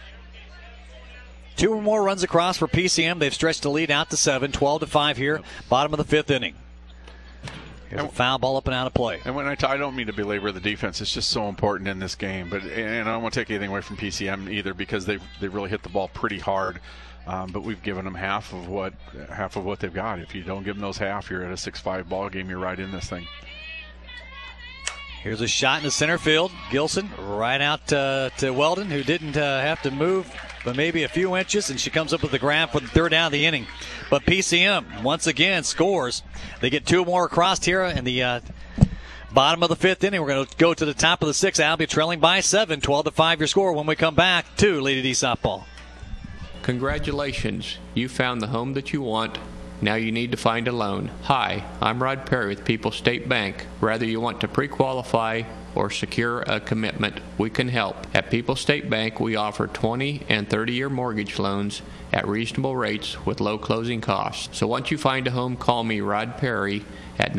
2 more runs across for PCM. They've stretched the lead out to 7, 12-5 here, bottom of the 5th inning. Here's a foul ball up and out of play. And when I don't mean to belabor the defense, it's just so important in this game. And I don't want to take anything away from PCM either because they've really hit the ball pretty hard. But we've given them half of what they've got. If you don't give them those half, you're at a 6-5 ball game. You're right in this thing. Here's a shot in the center field. Gilson right out to Weldon, who didn't have to move but maybe a few inches, and she comes up with the grab for the 3rd out of the inning. But PCM once again scores. They get 2 more across here in the bottom of the 5th inning. We're going to go to the top of the 6th. Albia trailing by 7, 12-5 your score when we come back to Lady D softball. Congratulations, you found the home that you want. Now you need to find a loan. Hi, I'm Rod Perry with People's State Bank. Whether you want to pre-qualify or secure a commitment, we can help. At People's State Bank, we offer 20 and 30-year mortgage loans at reasonable rates with low closing costs. So once you find a home, call me, Rod Perry, at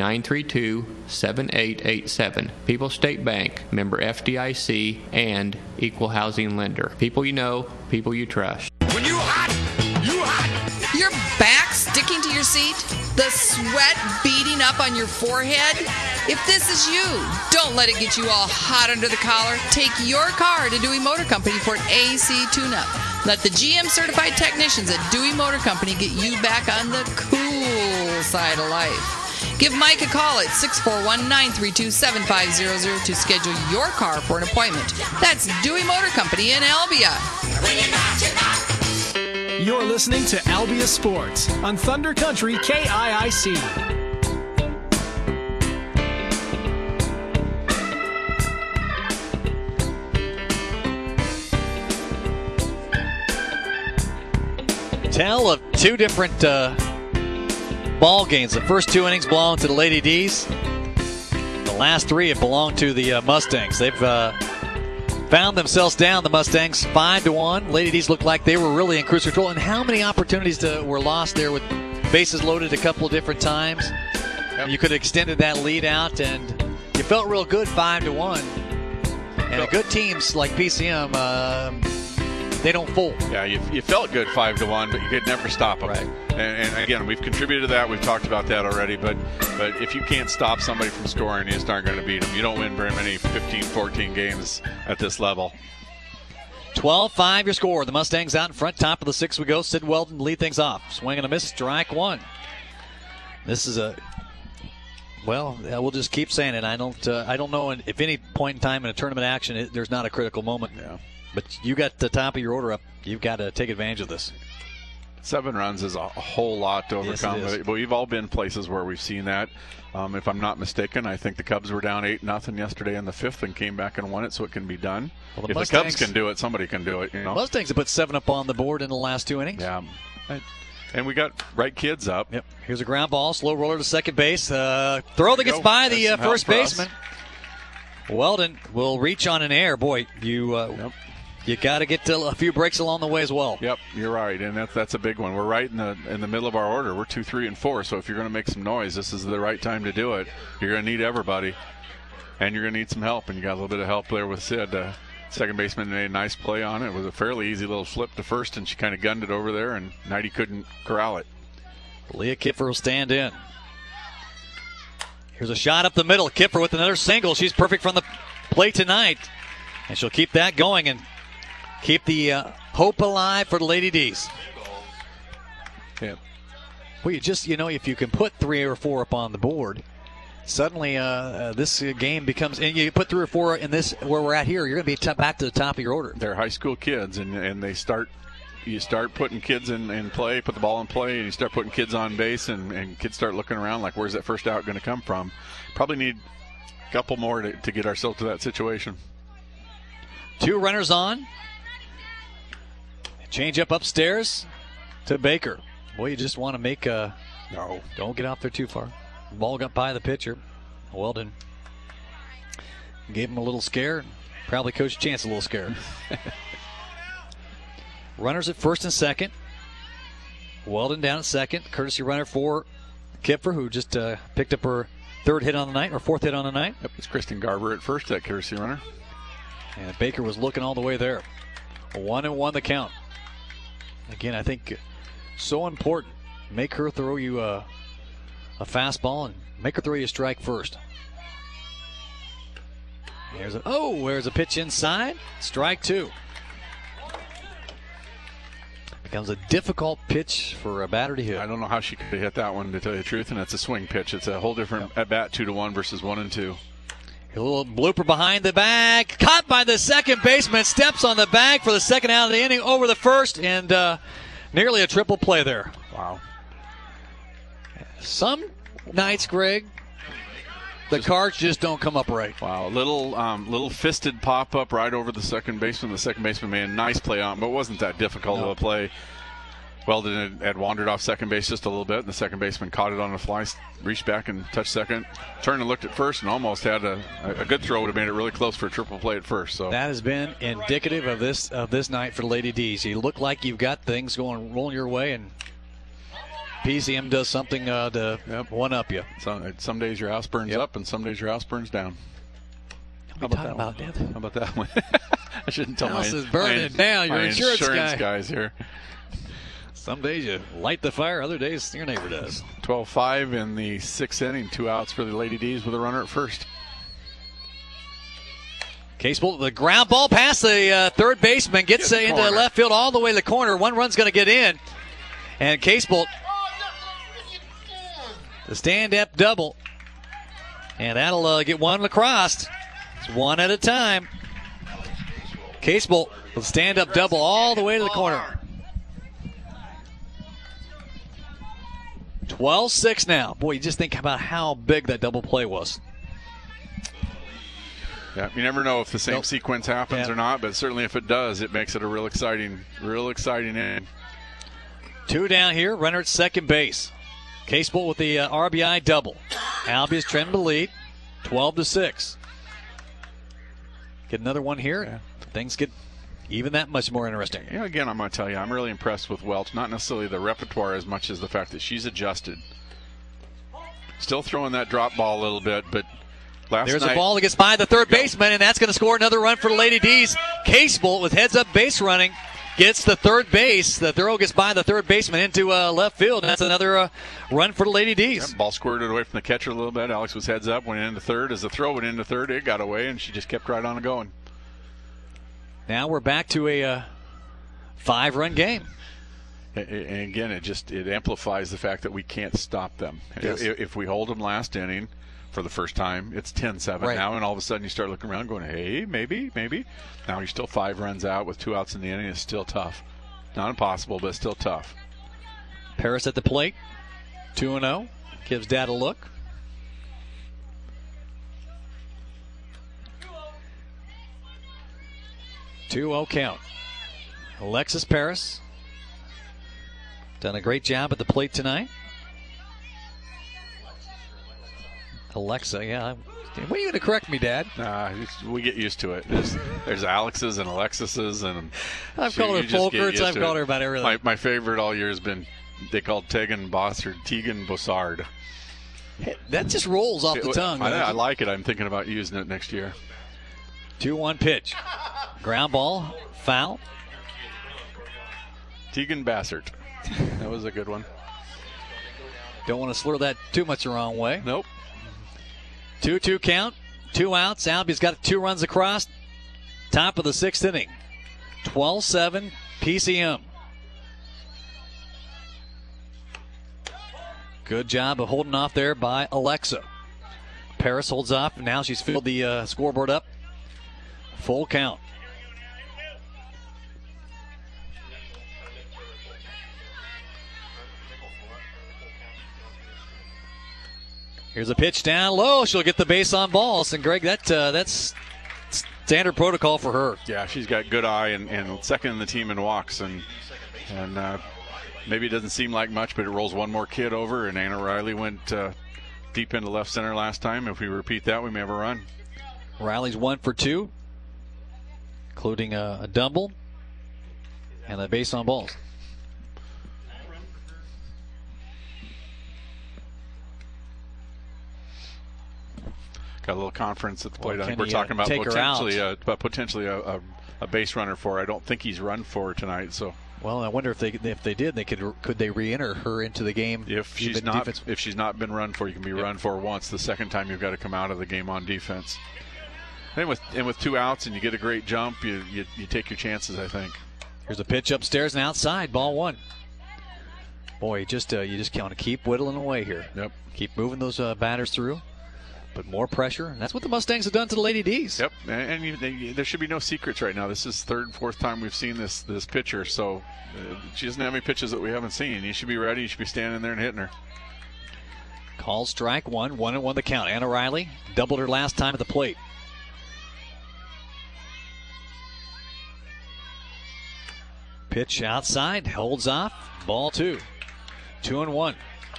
932-7887. People's State Bank, member FDIC, and equal housing lender. People you know, people you trust. When you hot, you hot. Your back sticking to your seat? The sweat beading up on your forehead? If this is you, don't let it get you all hot under the collar. Take your car to Dewey Motor Company for an AC tune-up. Let the GM certified technicians at Dewey Motor Company get you back on the cool side of life. Give Mike a call at 641-932-7500 to schedule your car for an appointment. That's Dewey Motor Company in Albia. You're listening to Albia Sports on Thunder Country KIIC. Tale of two different ball games. The first 2 innings belong to the Lady D's. The last 3 have belonged to the Mustangs. They've found themselves down, the Mustangs, 5-1. Lady D's looked like they were really in cruise control. And how many opportunities were lost there with bases loaded a couple of different times? Yep. You could have extended that lead out, and you felt real good 5-1. And good teams like PCM, they don't fold. Yeah, you felt good 5-1, but you could never stop them. Right. And again, we've contributed to that. We've talked about that already. But if you can't stop somebody from scoring, you just aren't going to beat them. You don't win very many 15, 14 games at this level. 12-5 your score. The Mustangs out in front. Top of the 6th we go. Sid Weldon to lead things off. Swing and a miss. Strike 1. This is we'll just keep saying it. I don't know if any point in time in a tournament action there's not a critical moment. Yeah. But you got the top of your order up. You've got to take advantage of this. 7 runs is a whole lot to overcome. Yes, it is. But we've all been places where we've seen that. If I'm not mistaken, I think the Cubs were down 8-0 yesterday in the 5th and came back and won it, so it can be done. Well, if the Cubs can do it, somebody can do it. You know? Mustangs have put 7 up on the board in the last 2 innings. Yeah. And we got right kids up. Yep. Here's a ground ball. Slow roller to second base. Throw that gets by the first baseman. Weldon will reach on an air. Boy, you got to get to a few breaks along the way as well. Yep, you're right, and that's a big one. We're right in the middle of our order. We're 2, 3, and 4. So if you're going to make some noise, this is the right time to do it. You're going to need everybody, and you're going to need some help. And you got a little bit of help there with Sid. Second baseman made a nice play on it. It was a fairly easy little flip to first, and she kind of gunned it over there, and Nighty couldn't corral it. Leah Kipfer will stand in. Here's a shot up the middle. Kipfer with another single. She's perfect from the plate tonight, and she'll keep that going and keep the hope alive for the Lady D's. Yeah. Well, if you can put 3 or 4 up on the board, suddenly this game becomes, and you put 3 or 4 in this where we're at here, you're going to be back to the top of your order. They're high school kids, and you start putting kids in play, put the ball in play, and you start putting kids on base, and kids start looking around like, where's that first out going to come from? Probably need a couple more to get ourselves to that situation. 2 runners on. Change up upstairs to Baker. Boy, you just want to make no, don't get out there too far. Ball got by the pitcher. Weldon gave him a little scare. Probably Coach Chance a little scare. Runners at first and second. Weldon down at second. Courtesy runner for Kipfer, who just picked up her 3rd hit on the night, or 4th hit on the night. Yep, it's Kristen Garber at first, that courtesy runner. And Baker was looking all the way there. 1-1 the count. Again, I think so important. Make her throw you a fastball and make her throw you a strike first. There's a pitch inside. Strike 2. Becomes a difficult pitch for a batter to hit. I don't know how she could have hit that one, to tell you the truth, and it's a swing pitch. It's a whole different at bat, 2-1 versus 1-2. A little blooper behind the bag. Caught by the second baseman. Steps on the bag for the second out of the inning. Over the first. And nearly a triple play there. Wow. Some nights, Greg, the cards just don't come up right. Wow. Little fisted pop-up right over the second baseman. The second baseman made a nice play on, but it wasn't that difficult of a play. Weldon had wandered off second base just a little bit, and the second baseman caught it on the fly, reached back and touched second, turned and looked at first, and almost had a good throw. Would have made it really close for a triple play at first. So that has been indicative of this night for the Lady D's. You look like you've got things rolling your way, and PCM does something to one-up you. Some days your house burns up, and some days your house burns down. How about that? How about that one? I shouldn't tell house is burning down. Your insurance guys here. Some days you light the fire, other days your neighbor does. 12-5 in the 6th inning, 2 outs for the Lady D's with a runner at first. Casebolt, the ground ball past the third baseman, gets into left field all the way to the corner. 1 run's going to get in. And Casebolt, the stand-up double. And that'll get 1 across. It's 1 at a time. Casebolt will stand-up double all the way to the corner. 12-6 now. Boy, you just think about how big that double play was. Yeah, you never know if the same sequence happens or not, but certainly if it does, it makes it a real exciting inning. 2 down here, runner at second base. Casebolt with the RBI double. Albia's trimmed the lead, 12-6. Get another one here. Yeah. Things get even that much more interesting. Yeah, again, I'm going to tell you, I'm really impressed with Welch. Not necessarily the repertoire as much as the fact that she's adjusted. Still throwing that drop ball a little bit, but there's a ball that gets by the third baseman, and that's going to score another run for the Lady D's. Casebolt with heads-up base running gets the third base. The throw gets by the third baseman into left field, and that's another run for the Lady D's. Yep, ball squirted away from the catcher a little bit. Alex was heads up, went into third. As the throw went into third, it got away, and she just kept right on going. Now we're back to a 5-run game. And again, it amplifies the fact that we can't stop them. Yes. If we hold them last inning for the first time, it's 10-7 now, and all of a sudden you start looking around going, hey, maybe. Now you're still 5 runs out with 2 outs in the inning. It's still tough. Not impossible, but still tough. Paris at the plate, 2-0. Gives Dad a look. Two-0 count. Alexis Paris done a great job at the plate tonight. Alexa, yeah. When are you going to correct me, Dad? We get used to it. There's Alexes and Alexises, and I've called her Folkerts. I've called her about everything. My favorite all year has been they called Tegan Bossard. Hey, that just rolls off the tongue. I like it. I'm thinking about using it next year. 2-1 pitch. Ground ball, foul. Tegan Bassert. That was a good one. Don't want to slur that too much the wrong way. Nope. 2-2 count, 2 outs. Albia's got 2 runs across. Top of the 6th inning. 12-7 PCM. Good job of holding off there by Alexa. Paris holds off. Now she's filled the scoreboard up. Full count. Here's a pitch down low. She'll get the base on balls. And, Greg, that's standard protocol for her. Yeah, she's got good eye and second in the team in walks. And maybe it doesn't seem like much, but it rolls one more kid over. And Anna Riley went deep into left center last time. If we repeat that, we may have a run. Riley's 1 for 2, including a double and a base on balls. Got a little conference at the plate. I think we're talking about potentially a base runner for her. I don't think he's run for her tonight. So, well, I wonder if they did, could they re-enter her into the game? If she's not been run for, you can be run for once. The second time you've got to come out of the game on defense. And with 2 outs and you get a great jump, you take your chances, I think. Here's a pitch upstairs and outside, ball 1. Boy, you just kind of keep whittling away here. Yep. Keep moving those batters through. But more pressure, and that's what the Mustangs have done to the Lady D's. Yep, and there should be no secrets right now. This is 3rd, 4th time we've seen this pitcher, so she doesn't have any pitches that we haven't seen. You should be ready. You should be standing there and hitting her. Call strike 1, 1-1 the count. Anna Riley doubled her last time at the plate. Pitch outside, holds off, ball 2. 2-1.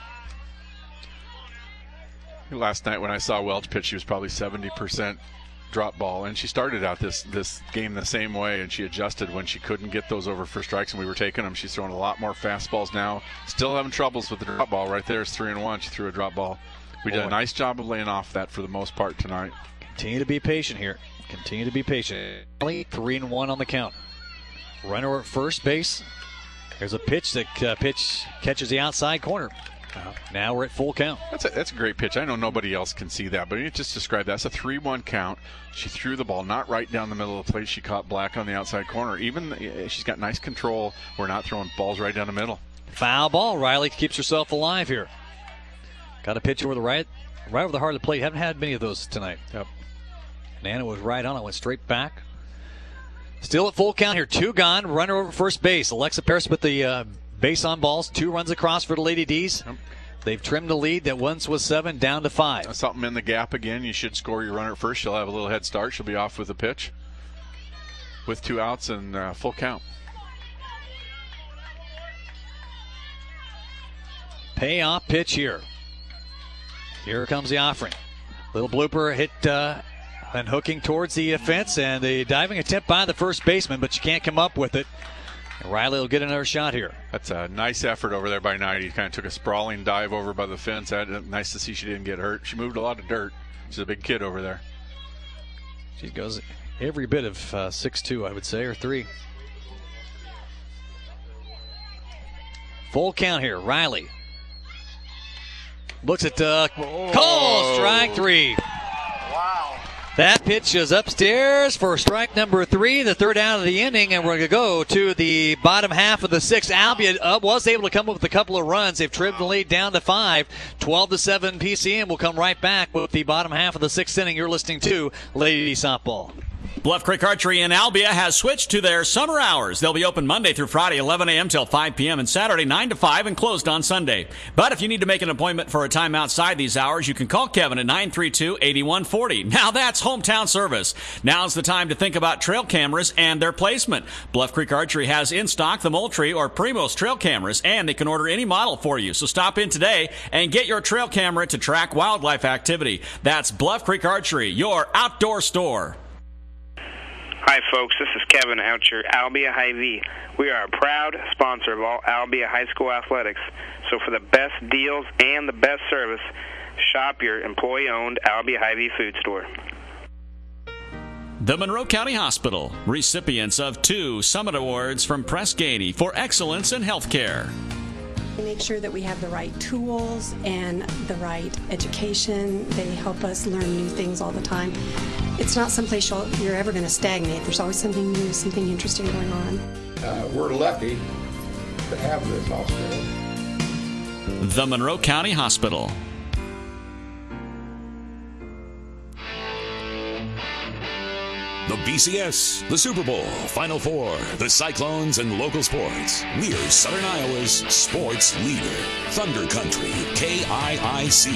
Last night when I saw Welch pitch, she was probably 70% drop ball, and she started out this game the same way, and she adjusted when she couldn't get those over for strikes, and we were taking them. She's throwing a lot more fastballs now. Still having troubles with the drop ball. Right there is 3-1. She threw a drop ball. We did a nice job of laying off that for the most part tonight. Continue to be patient here. Continue to be patient. 3-1 on the count. Runner at first base. Here's a pitch that pitch catches the outside corner. Now we're at full count. That's a great pitch. I know nobody else can see that, but you just described that. That's a 3-1 count. She threw the ball not right down the middle of the plate. She caught Black on the outside corner. She's got nice control. We're not throwing balls right down the middle. Foul ball. Riley keeps herself alive here. Got a pitch over the right over the heart of the plate. Haven't had many of those tonight. Yep. Nana was right on it. Went straight back. Still at full count here. 2 gone. Runner over first base. Alexa Paris with the base on balls. 2 runs across for the Lady D's. Yep. They've trimmed the lead that once was 7 down to 5. Something in the gap again. You should score your runner at first. She'll have a little head start. She'll be off with a pitch with 2 outs and full count. Payoff pitch here. Here comes the offering. Little blooper hit and hooking towards the fence, and the diving attempt by the first baseman, but she can't come up with it. And Riley will get another shot here. That's a nice effort over there by Knight. He kind of took a sprawling dive over by the fence. Nice to see she didn't get hurt. She moved a lot of dirt. She's a big kid over there. She goes every bit of 6'2", I would say, or 3. Full count here. Riley looks at call strike 3. Wow. That pitch is upstairs for strike number 3, the 3rd out of the inning, and we're going to go to the bottom half of the 6th. Albia was able to come up with a couple of runs. They've trimmed the lead down to 5. 12-7 PCM will come right back with the bottom half of the 6th inning. You're listening to Lady Softball. Bluff Creek Archery in Albia has switched to their summer hours. They'll be open Monday through Friday, 11 a.m. till 5 p.m. and Saturday, 9 to 5 and closed on Sunday. But if you need to make an appointment for a time outside these hours, you can call Kevin at 932-8140. Now that's hometown service. Now's the time to think about trail cameras and their placement. Bluff Creek Archery has in stock the Moultrie or Primos trail cameras, and they can order any model for you. So stop in today and get your trail camera to track wildlife activity. That's Bluff Creek Archery, your outdoor store. Hi, folks. This is Kevin out your Albia Hy-Vee. We are a proud sponsor of all Albia High School athletics. So for the best deals and the best service, shop your employee-owned Albia Hy-Vee food store. The Monroe County Hospital, recipients of 2 Summit Awards from Press Ganey for excellence in healthcare. We make sure that we have the right tools and the right education. They help us learn new things all the time. It's not someplace you're ever going to stagnate. There's always something new, something interesting going on. We're lucky to have this hospital. The Monroe County Hospital. The BCS, the Super Bowl, Final Four, the Cyclones, and local sports. We're Southern Iowa's sports leader. Thunder Country, KIIC.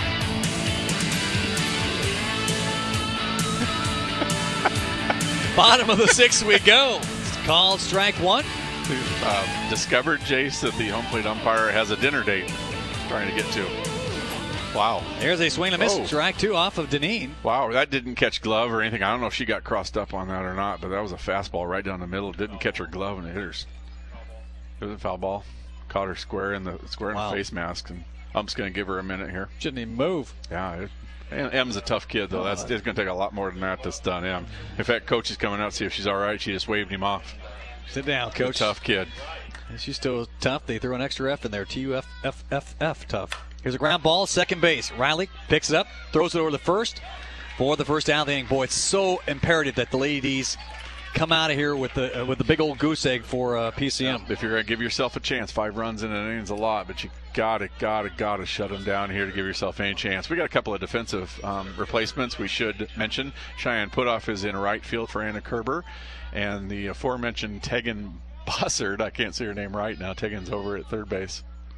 Bottom of the 6th we go. It's called strike 1. Discovered, Jace, that the home plate umpire has a dinner date trying to get to. Wow. There's a swing and a miss. Strike 2 off of Deneen. Wow, that didn't catch glove or anything. I don't know if she got crossed up on that or not, but that was a fastball right down the middle. It didn't catch her glove and it hit her. It was a foul ball. Caught her square in the face mask, and ump's going to give her a minute here. Shouldn't even move. Yeah. Em's a tough kid, though. It's going to take a lot more than that to stun Em. In fact, coach is coming out to see if she's all right. She just waved him off. Sit down, coach. Tough kid. She's still tough. They throw an extra F in there. T-U-F-F-F-F, tough. Here's a ground ball, second base. Riley picks it up, throws it over the first for the first out of the inning. Boy, it's so imperative that the ladies come out of here with the big old goose egg for PCM. If you're going to give yourself a chance, 5 runs in an inning is a lot, but you gotta shut them down here to give yourself any chance. We got a couple of defensive replacements we should mention. Cheyenne Putoff is in right field for Anna Kerber, and the aforementioned Tegan Bossard, I can't say her name right now. Tegan's over at third base.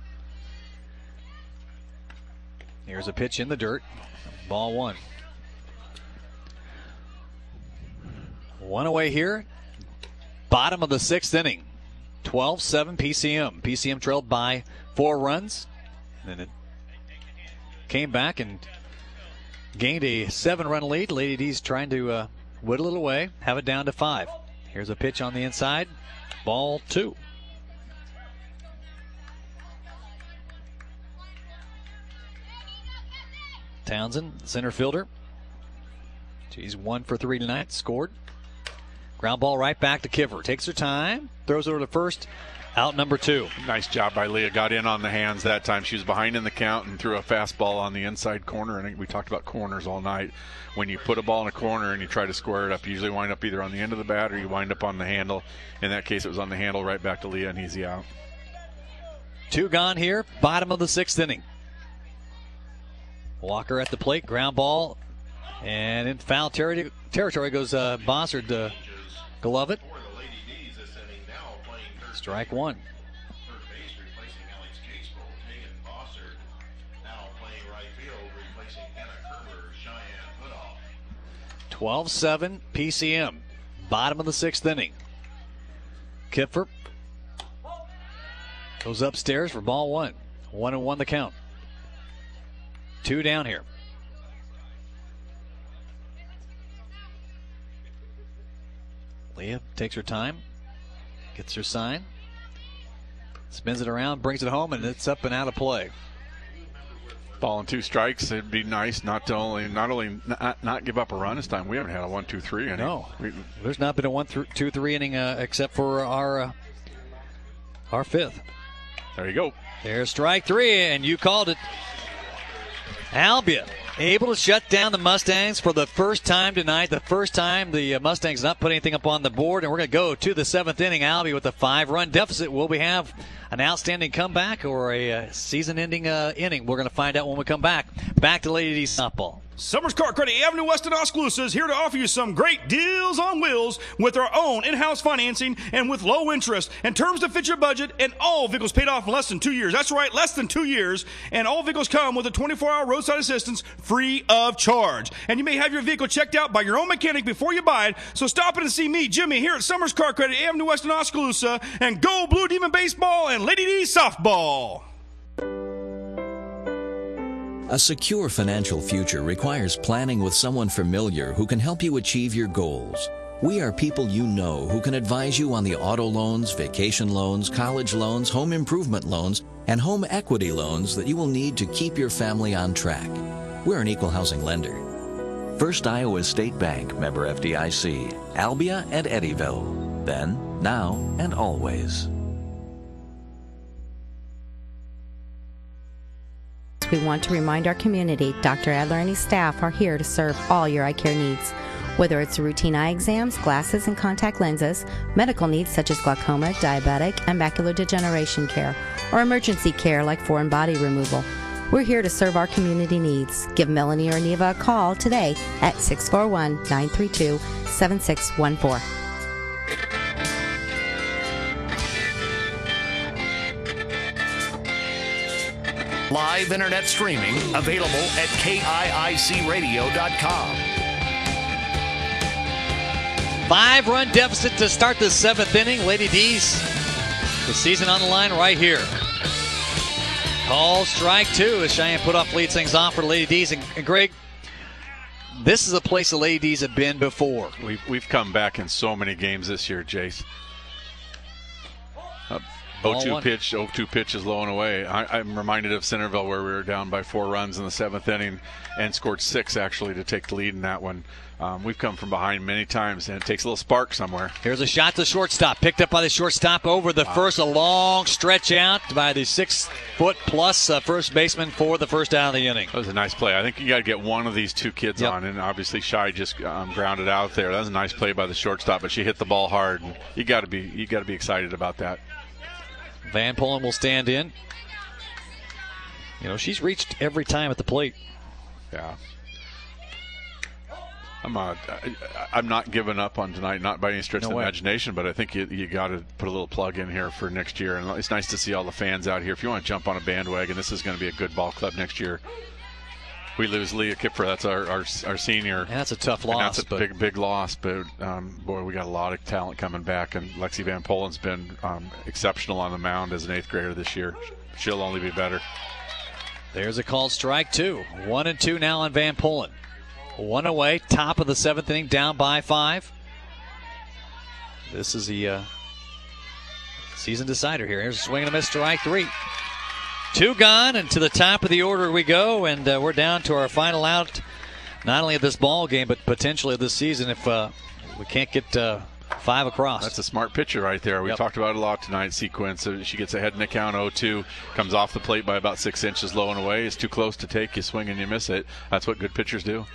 Here's a pitch in the dirt. Ball 1. 1 away here. Bottom of the 6th inning. 12-7 PCM. PCM trailed by 4 runs. Then it came back and gained a 7-run lead. Lady D's trying to whittle it away, have it down to 5. Here's a pitch on the inside. Ball 2. Townsend, center fielder. She's 1 for 3 tonight, scored. Ground ball right back to Kiffer. Takes her time, throws it over to first. Out number 2. Nice job by Leah. Got in on the hands that time. She was behind in the count and threw a fastball on the inside corner. And we talked about corners all night. When you put a ball in a corner and you try to square it up, you usually wind up either on the end of the bat or you wind up on the handle. In that case, it was on the handle, right back to Leah, and easy out. 2 gone here, bottom of the 6th inning. Walker at the plate, ground ball, and in foul territory goes Bossard to glove it. Strike 1. 12-7 PCM. Bottom of the 6th inning. Kipfer goes upstairs for ball 1. 1-1 the count. 2 down here. Leah takes her time. Gets her sign. Spins it around, brings it home, and it's up and out of play. Ball and 2 strikes. It'd be nice not give up a run this time. We haven't had a 1-2-3 inning. No, there's not been a 1-2-3 inning except for our 5th. There you go. There's strike 3, and you called it. Albia able to shut down the Mustangs for the first time tonight. The first time the Mustangs not put anything up on the board. And we're going to go to the 7th inning. Albia with a 5-run deficit. Will we have an outstanding comeback or a season-ending inning? We're going to find out when we come back. Back to Lady D softball. Summers Car Credit Avenue West in Oskaloosa is here to offer you some great deals on wheels with our own in-house financing and with low interest and terms to fit your budget, and all vehicles paid off in less than 2 years. That's right, less than 2 years. And all vehicles come with a 24-hour roadside assistance free of charge. And you may have your vehicle checked out by your own mechanic before you buy it. So stop in and see me, Jimmy, here at Summers Car Credit Avenue West in Oskaloosa, and go Blue Demon Baseball and Lady D softball. A secure financial future requires planning with someone familiar who can help you achieve your goals. We are people you know who can advise you on the auto loans, vacation loans, college loans, home improvement loans, and home equity loans that you will need to keep your family on track. We're an equal housing lender. First Iowa State Bank, member FDIC, Albia and Eddyville. Then, now, and always. We want to remind our community Dr. Adler and his staff are here to serve all your eye care needs. Whether it's routine eye exams, glasses and contact lenses, medical needs such as glaucoma, diabetic, and macular degeneration care, or emergency care like foreign body removal, we're here to serve our community needs. Give Melanie or Neva a call today at 641-932-7614. Live internet streaming available at KIICradio.com. 5-run deficit to start the 7th inning. Lady D's, the season on the line right here. Call strike 2 as Cheyenne put off leads things off for Lady D's. And Greg, this is a place the Lady D's have been before. We've come back in so many games this year, Jace. 0-2 pitch is low and away. I'm reminded of Centerville where we were down by 4 runs in the 7th inning and scored 6 actually to take the lead in that one. We've come from behind many times, and it takes a little spark somewhere. Here's a shot to shortstop. Picked up by the shortstop over the first. A long stretch out by the 6-foot-plus first baseman for the first out of the inning. That was a nice play. I think you got to get one of these 2 kids on, and obviously Shy just grounded out there. That was a nice play by the shortstop, but she hit the ball hard. And you got to be excited about that. Van Polen will stand in. You know, she's reached every time at the plate. Yeah. I'm not giving up on tonight, not by any stretch of the imagination, but I think you got to put a little plug in here for next year. And it's nice to see all the fans out here. If you want to jump on a bandwagon, this is going to be a good ball club next year. We lose Leah Kipfer. That's our senior. And that's a tough loss. That's a big loss. But, boy, we got a lot of talent coming back. And Lexi Van Polen's been exceptional on the mound as an 8th grader this year. She'll only be better. There's a called strike 2. 1-2 now on Van Polen. 1 away, top of the 7th inning, down by 5. This is the season decider here. Here's a swing and a miss, strike 3. 2 gone, and to the top of the order we go, and we're down to our final out, not only of this ball game, but potentially of this season if we can't get 5 across. That's a smart pitcher right there. We talked about it a lot tonight, sequence. So she gets ahead in the count 0-2, comes off the plate by about 6 inches low and away. It's too close to take. You swing and you miss it. That's what good pitchers do.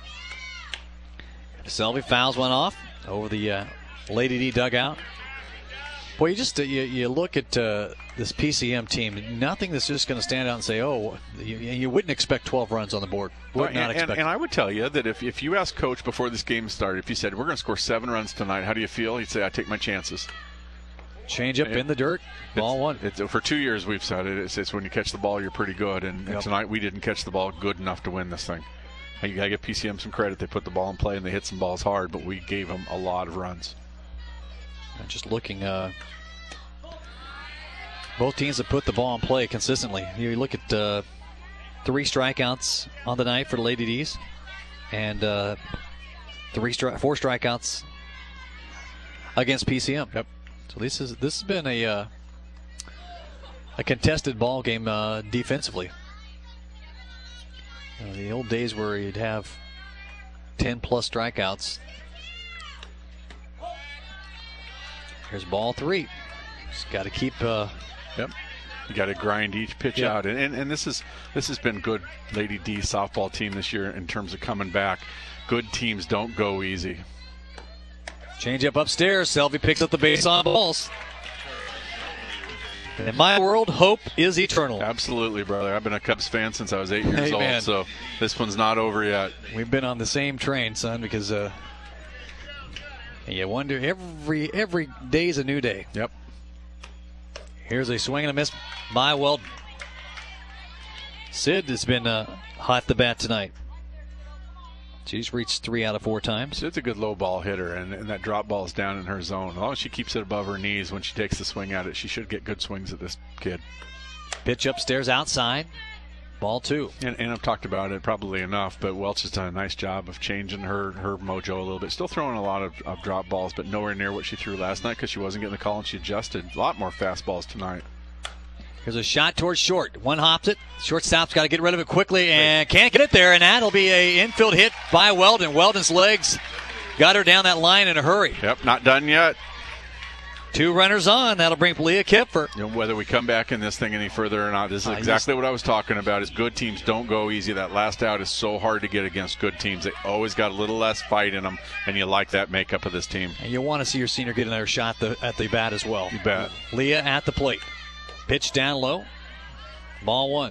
Selby fouls one off over the Lady D dugout. Boy, you look at this PCM team, nothing that's just going to stand out and say, oh, you wouldn't expect 12 runs on the board. And I would tell you that if you asked Coach before this game started, if you said, we're going to score 7 runs tonight, how do you feel? He'd say, I take my chances. Change up in the dirt, ball one. For 2 years we've said it. It's when you catch the ball, you're pretty good. And tonight we didn't catch the ball good enough to win this thing. You got to give PCM some credit. They put the ball in play and they hit some balls hard, but we gave them a lot of runs. And just looking, both teams have put the ball in play consistently. You look at 3 strikeouts on the night for the Lady D's, and 4 strikeouts against PCM. Yep. So this has been a contested ball game defensively. The old days where you'd have 10+ strikeouts. Here's ball 3. Just got to keep. Yep. You got to grind each pitch out, and this has been good Lady D softball team this year in terms of coming back. Good teams don't go easy. Change up upstairs. Selby picks up the base on balls. In my world, hope is eternal. Absolutely, brother. I've been a Cubs fan since I was 8 years old, so this one's not over yet. We've been on the same train, son, because you wonder every day's a new day. Yep. Here's a swing and a miss by Weldon. Sid has been hot the bat tonight. She's reached 3 out of 4 times. Sid's a good low ball hitter, and that drop ball is down in her zone. As long as she keeps it above her knees when she takes the swing at it, she should get good swings at this kid. Pitch upstairs outside. Ball 2. And I've talked about it probably enough, but Welch has done a nice job of changing her mojo a little bit. Still throwing a lot of drop balls, but nowhere near what she threw last night because she wasn't getting the call, and she adjusted. A lot more fastballs tonight. Here's a shot towards short. One hops it. Shortstop's got to get rid of it quickly and can't get it there, and that'll be a infield hit by Weldon. Weldon's legs got her down that line in a hurry. Yep, not done yet. 2 runners on. That'll bring Leah Kipfer. Whether we come back in this thing any further or not, this is exactly what I was talking about. Is good teams don't go easy. That last out is so hard to get against good teams. They always got a little less fight in them, and you like that makeup of this team. And you want to see your senior get another shot at the bat as well. You bet. Leah at the plate. Pitch down low. Ball 1.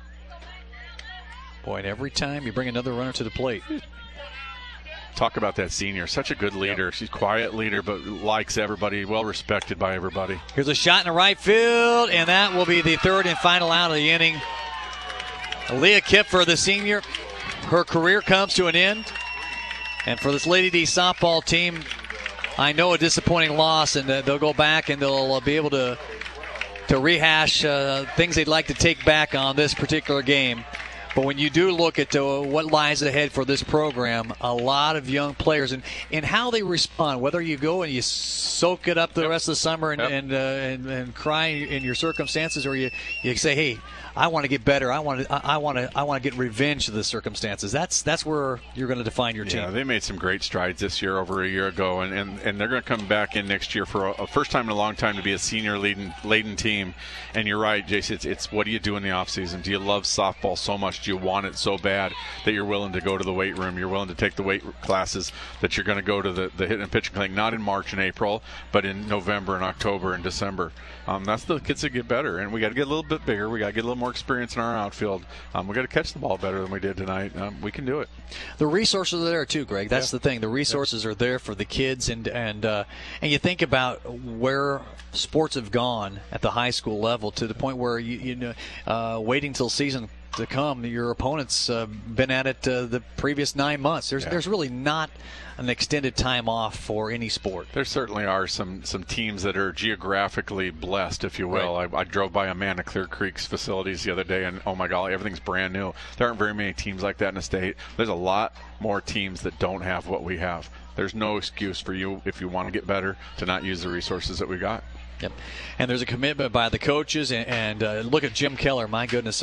Boy, and every time you bring another runner to the plate. Talk about that senior. Such a good leader. Yep. She's a quiet leader, but likes everybody, well respected by everybody. Here's a shot in the right field, and that will be the 3rd and final out of the inning. Leah Kipfer, the senior, her career comes to an end. And for this Lady D softball team, I know a disappointing loss, and they'll go back and they'll be able to rehash things they'd like to take back on this particular game. But when you do look at what lies ahead for this program, a lot of young players and how they respond, whether you go and you soak it up the rest of the summer and cry in your circumstances, or you say, hey, I want to get better. I want to get revenge of the circumstances. That's where you're going to define your team. Yeah, they made some great strides this year over a year ago, and they're going to come back in next year for a first time in a long time to be a senior laden team. And you're right, Jason. It's what do you do in the offseason? Do you love softball so much? Do you want it so bad that you're willing to go to the weight room? You're willing to take the weight classes, that you're going to go to the hitting and pitching clinic, not in March and April, but in November and October and December. That's the kids that get better, and we got to get a little bit bigger. We got to get a little more experience in our outfield. We got to catch the ball better than we did tonight. We can do it. The resources are there too, Greg. That's the thing. The resources are there for the kids, and you think about where sports have gone at the high school level to the point where waiting till season to come, your opponent's been at it the previous 9 months. There's really not an extended time off for any sport. There certainly are some teams that are geographically blessed, if you will. Right. I drove by Amanda Clear Creek's facilities the other day, and oh my God, everything's brand new. There aren't very many teams like that in the state. There's a lot more teams that don't have what we have. There's no excuse for you, if you want to get better, to not use the resources that we got. Yep. And there's a commitment by the coaches, and look at Jim Keller. My goodness,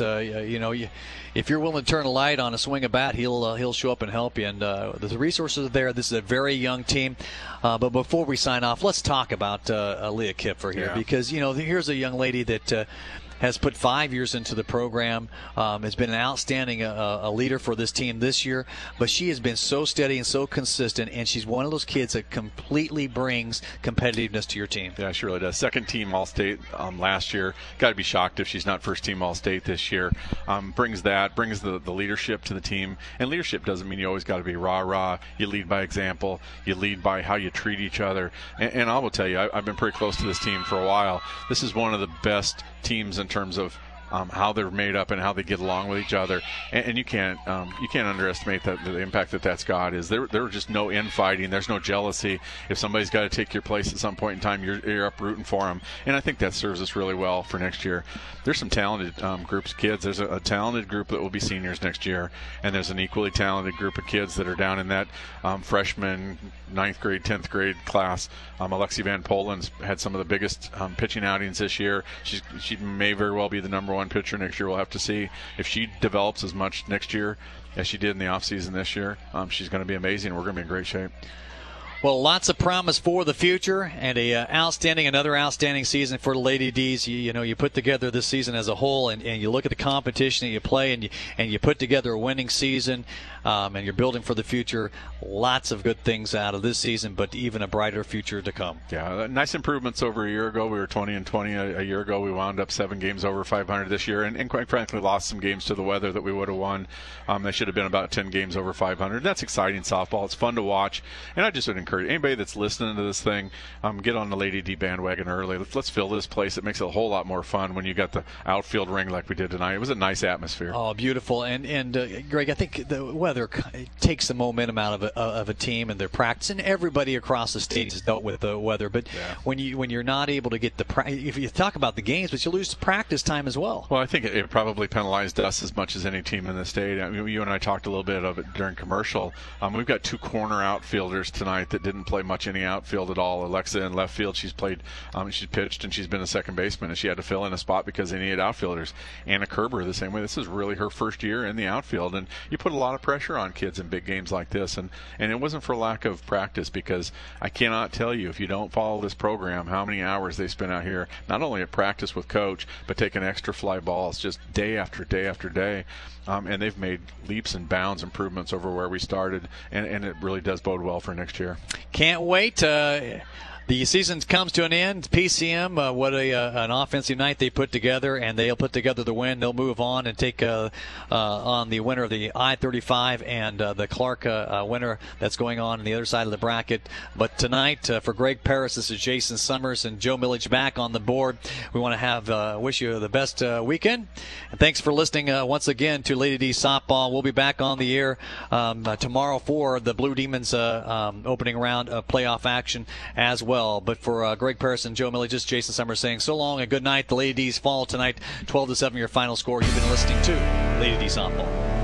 if you're willing to turn a light on a swing of bat, he'll show up and help you. And the resources are there. This is a very young team. But before we sign off, let's talk about Leah Kipfer here, because here's a young lady that has put 5 years into the program, has been an outstanding a leader for this team this year, but she has been so steady and so consistent, and she's one of those kids that completely brings competitiveness to your team. Yeah, she really does. Second team All-State last year. Got to be shocked if she's not first team All-State this year. Brings the leadership to the team, and leadership doesn't mean you always got to be rah-rah. You lead by example. You lead by how you treat each other. And I will tell you, I've been pretty close to this team for a while. This is one of the best teams in terms of how they're made up and how they get along with each other, and you can't underestimate the impact that's got. Is there just no infighting, there's no jealousy. If somebody's got to take your place at some point in time, you're up rooting for them, and I think that serves us really well for next year. There's some talented groups of kids. There's a talented group that will be seniors next year, and there's an equally talented group of kids that are down in that freshman 9th grade 10th grade class. Alexi Van Polen's had some of the biggest pitching outings this year. She may very well be the number one pitcher next year. We'll have to see if she develops as much next year as she did in the offseason this year. She's going to be amazing. We're going to be in great shape. Well, lots of promise for the future, and another outstanding season for the Lady D's. You put together this season as a whole, and you look at the competition that you play, and you put together a winning season, and you're building for the future. Lots of good things out of this season, but even a brighter future to come. Yeah, nice improvements over a year ago. We were 20-20 a year ago. We wound up 7 games over 500 this year, and quite frankly lost some games to the weather that we would have won. They should have been about 10 games over 500. That's exciting softball. It's fun to watch, and I just would encourage anybody that's listening to this thing, get on the Lady D bandwagon early. Let's fill this place. It makes it a whole lot more fun when you got the outfield ring like we did tonight. It was a nice atmosphere. Oh, beautiful. And Greg, I think the weather takes the momentum out of a team and their practice, and everybody across the state has dealt with the weather. But when you're not able to get if you talk about the games, but you lose practice time as well. Well, I think it probably penalized us as much as any team in the state. I mean, you and I talked a little bit of it during commercial. We've got 2 corner outfielders tonight that didn't play much any outfield at all. Alexa in left field, she's played, she's pitched, and she's been a second baseman, and she had to fill in a spot because they needed outfielders. Anna Kerber the same way. This is really her first year in the outfield, and you put a lot of pressure on kids in big games like this, and it wasn't for lack of practice, because I cannot tell you, if you don't follow this program, how many hours they spend out here, not only at practice with coach, but taking extra fly balls just day after day after day. And they've made leaps and bounds improvements over where we started, and it really does bode well for next year. Can't wait. The season comes to an end. PCM, what an offensive night they put together, and they'll put together the win. They'll move on and take on the winner of the I-35 and the Clark winner that's going on the other side of the bracket. But tonight, for Greg Paris, this is Jason Summers and Joe Millage back on the board. We want to wish you the best weekend. And thanks for listening once again to Lady D Softball. We'll be back on the air tomorrow for the Blue Demons opening round of playoff action as well. But for Greg Paris and Joe Millage, just Jason Summers saying so long and good night. The Lady D's fall tonight, 12-7 your final score. You've been listening to Lady D Softball.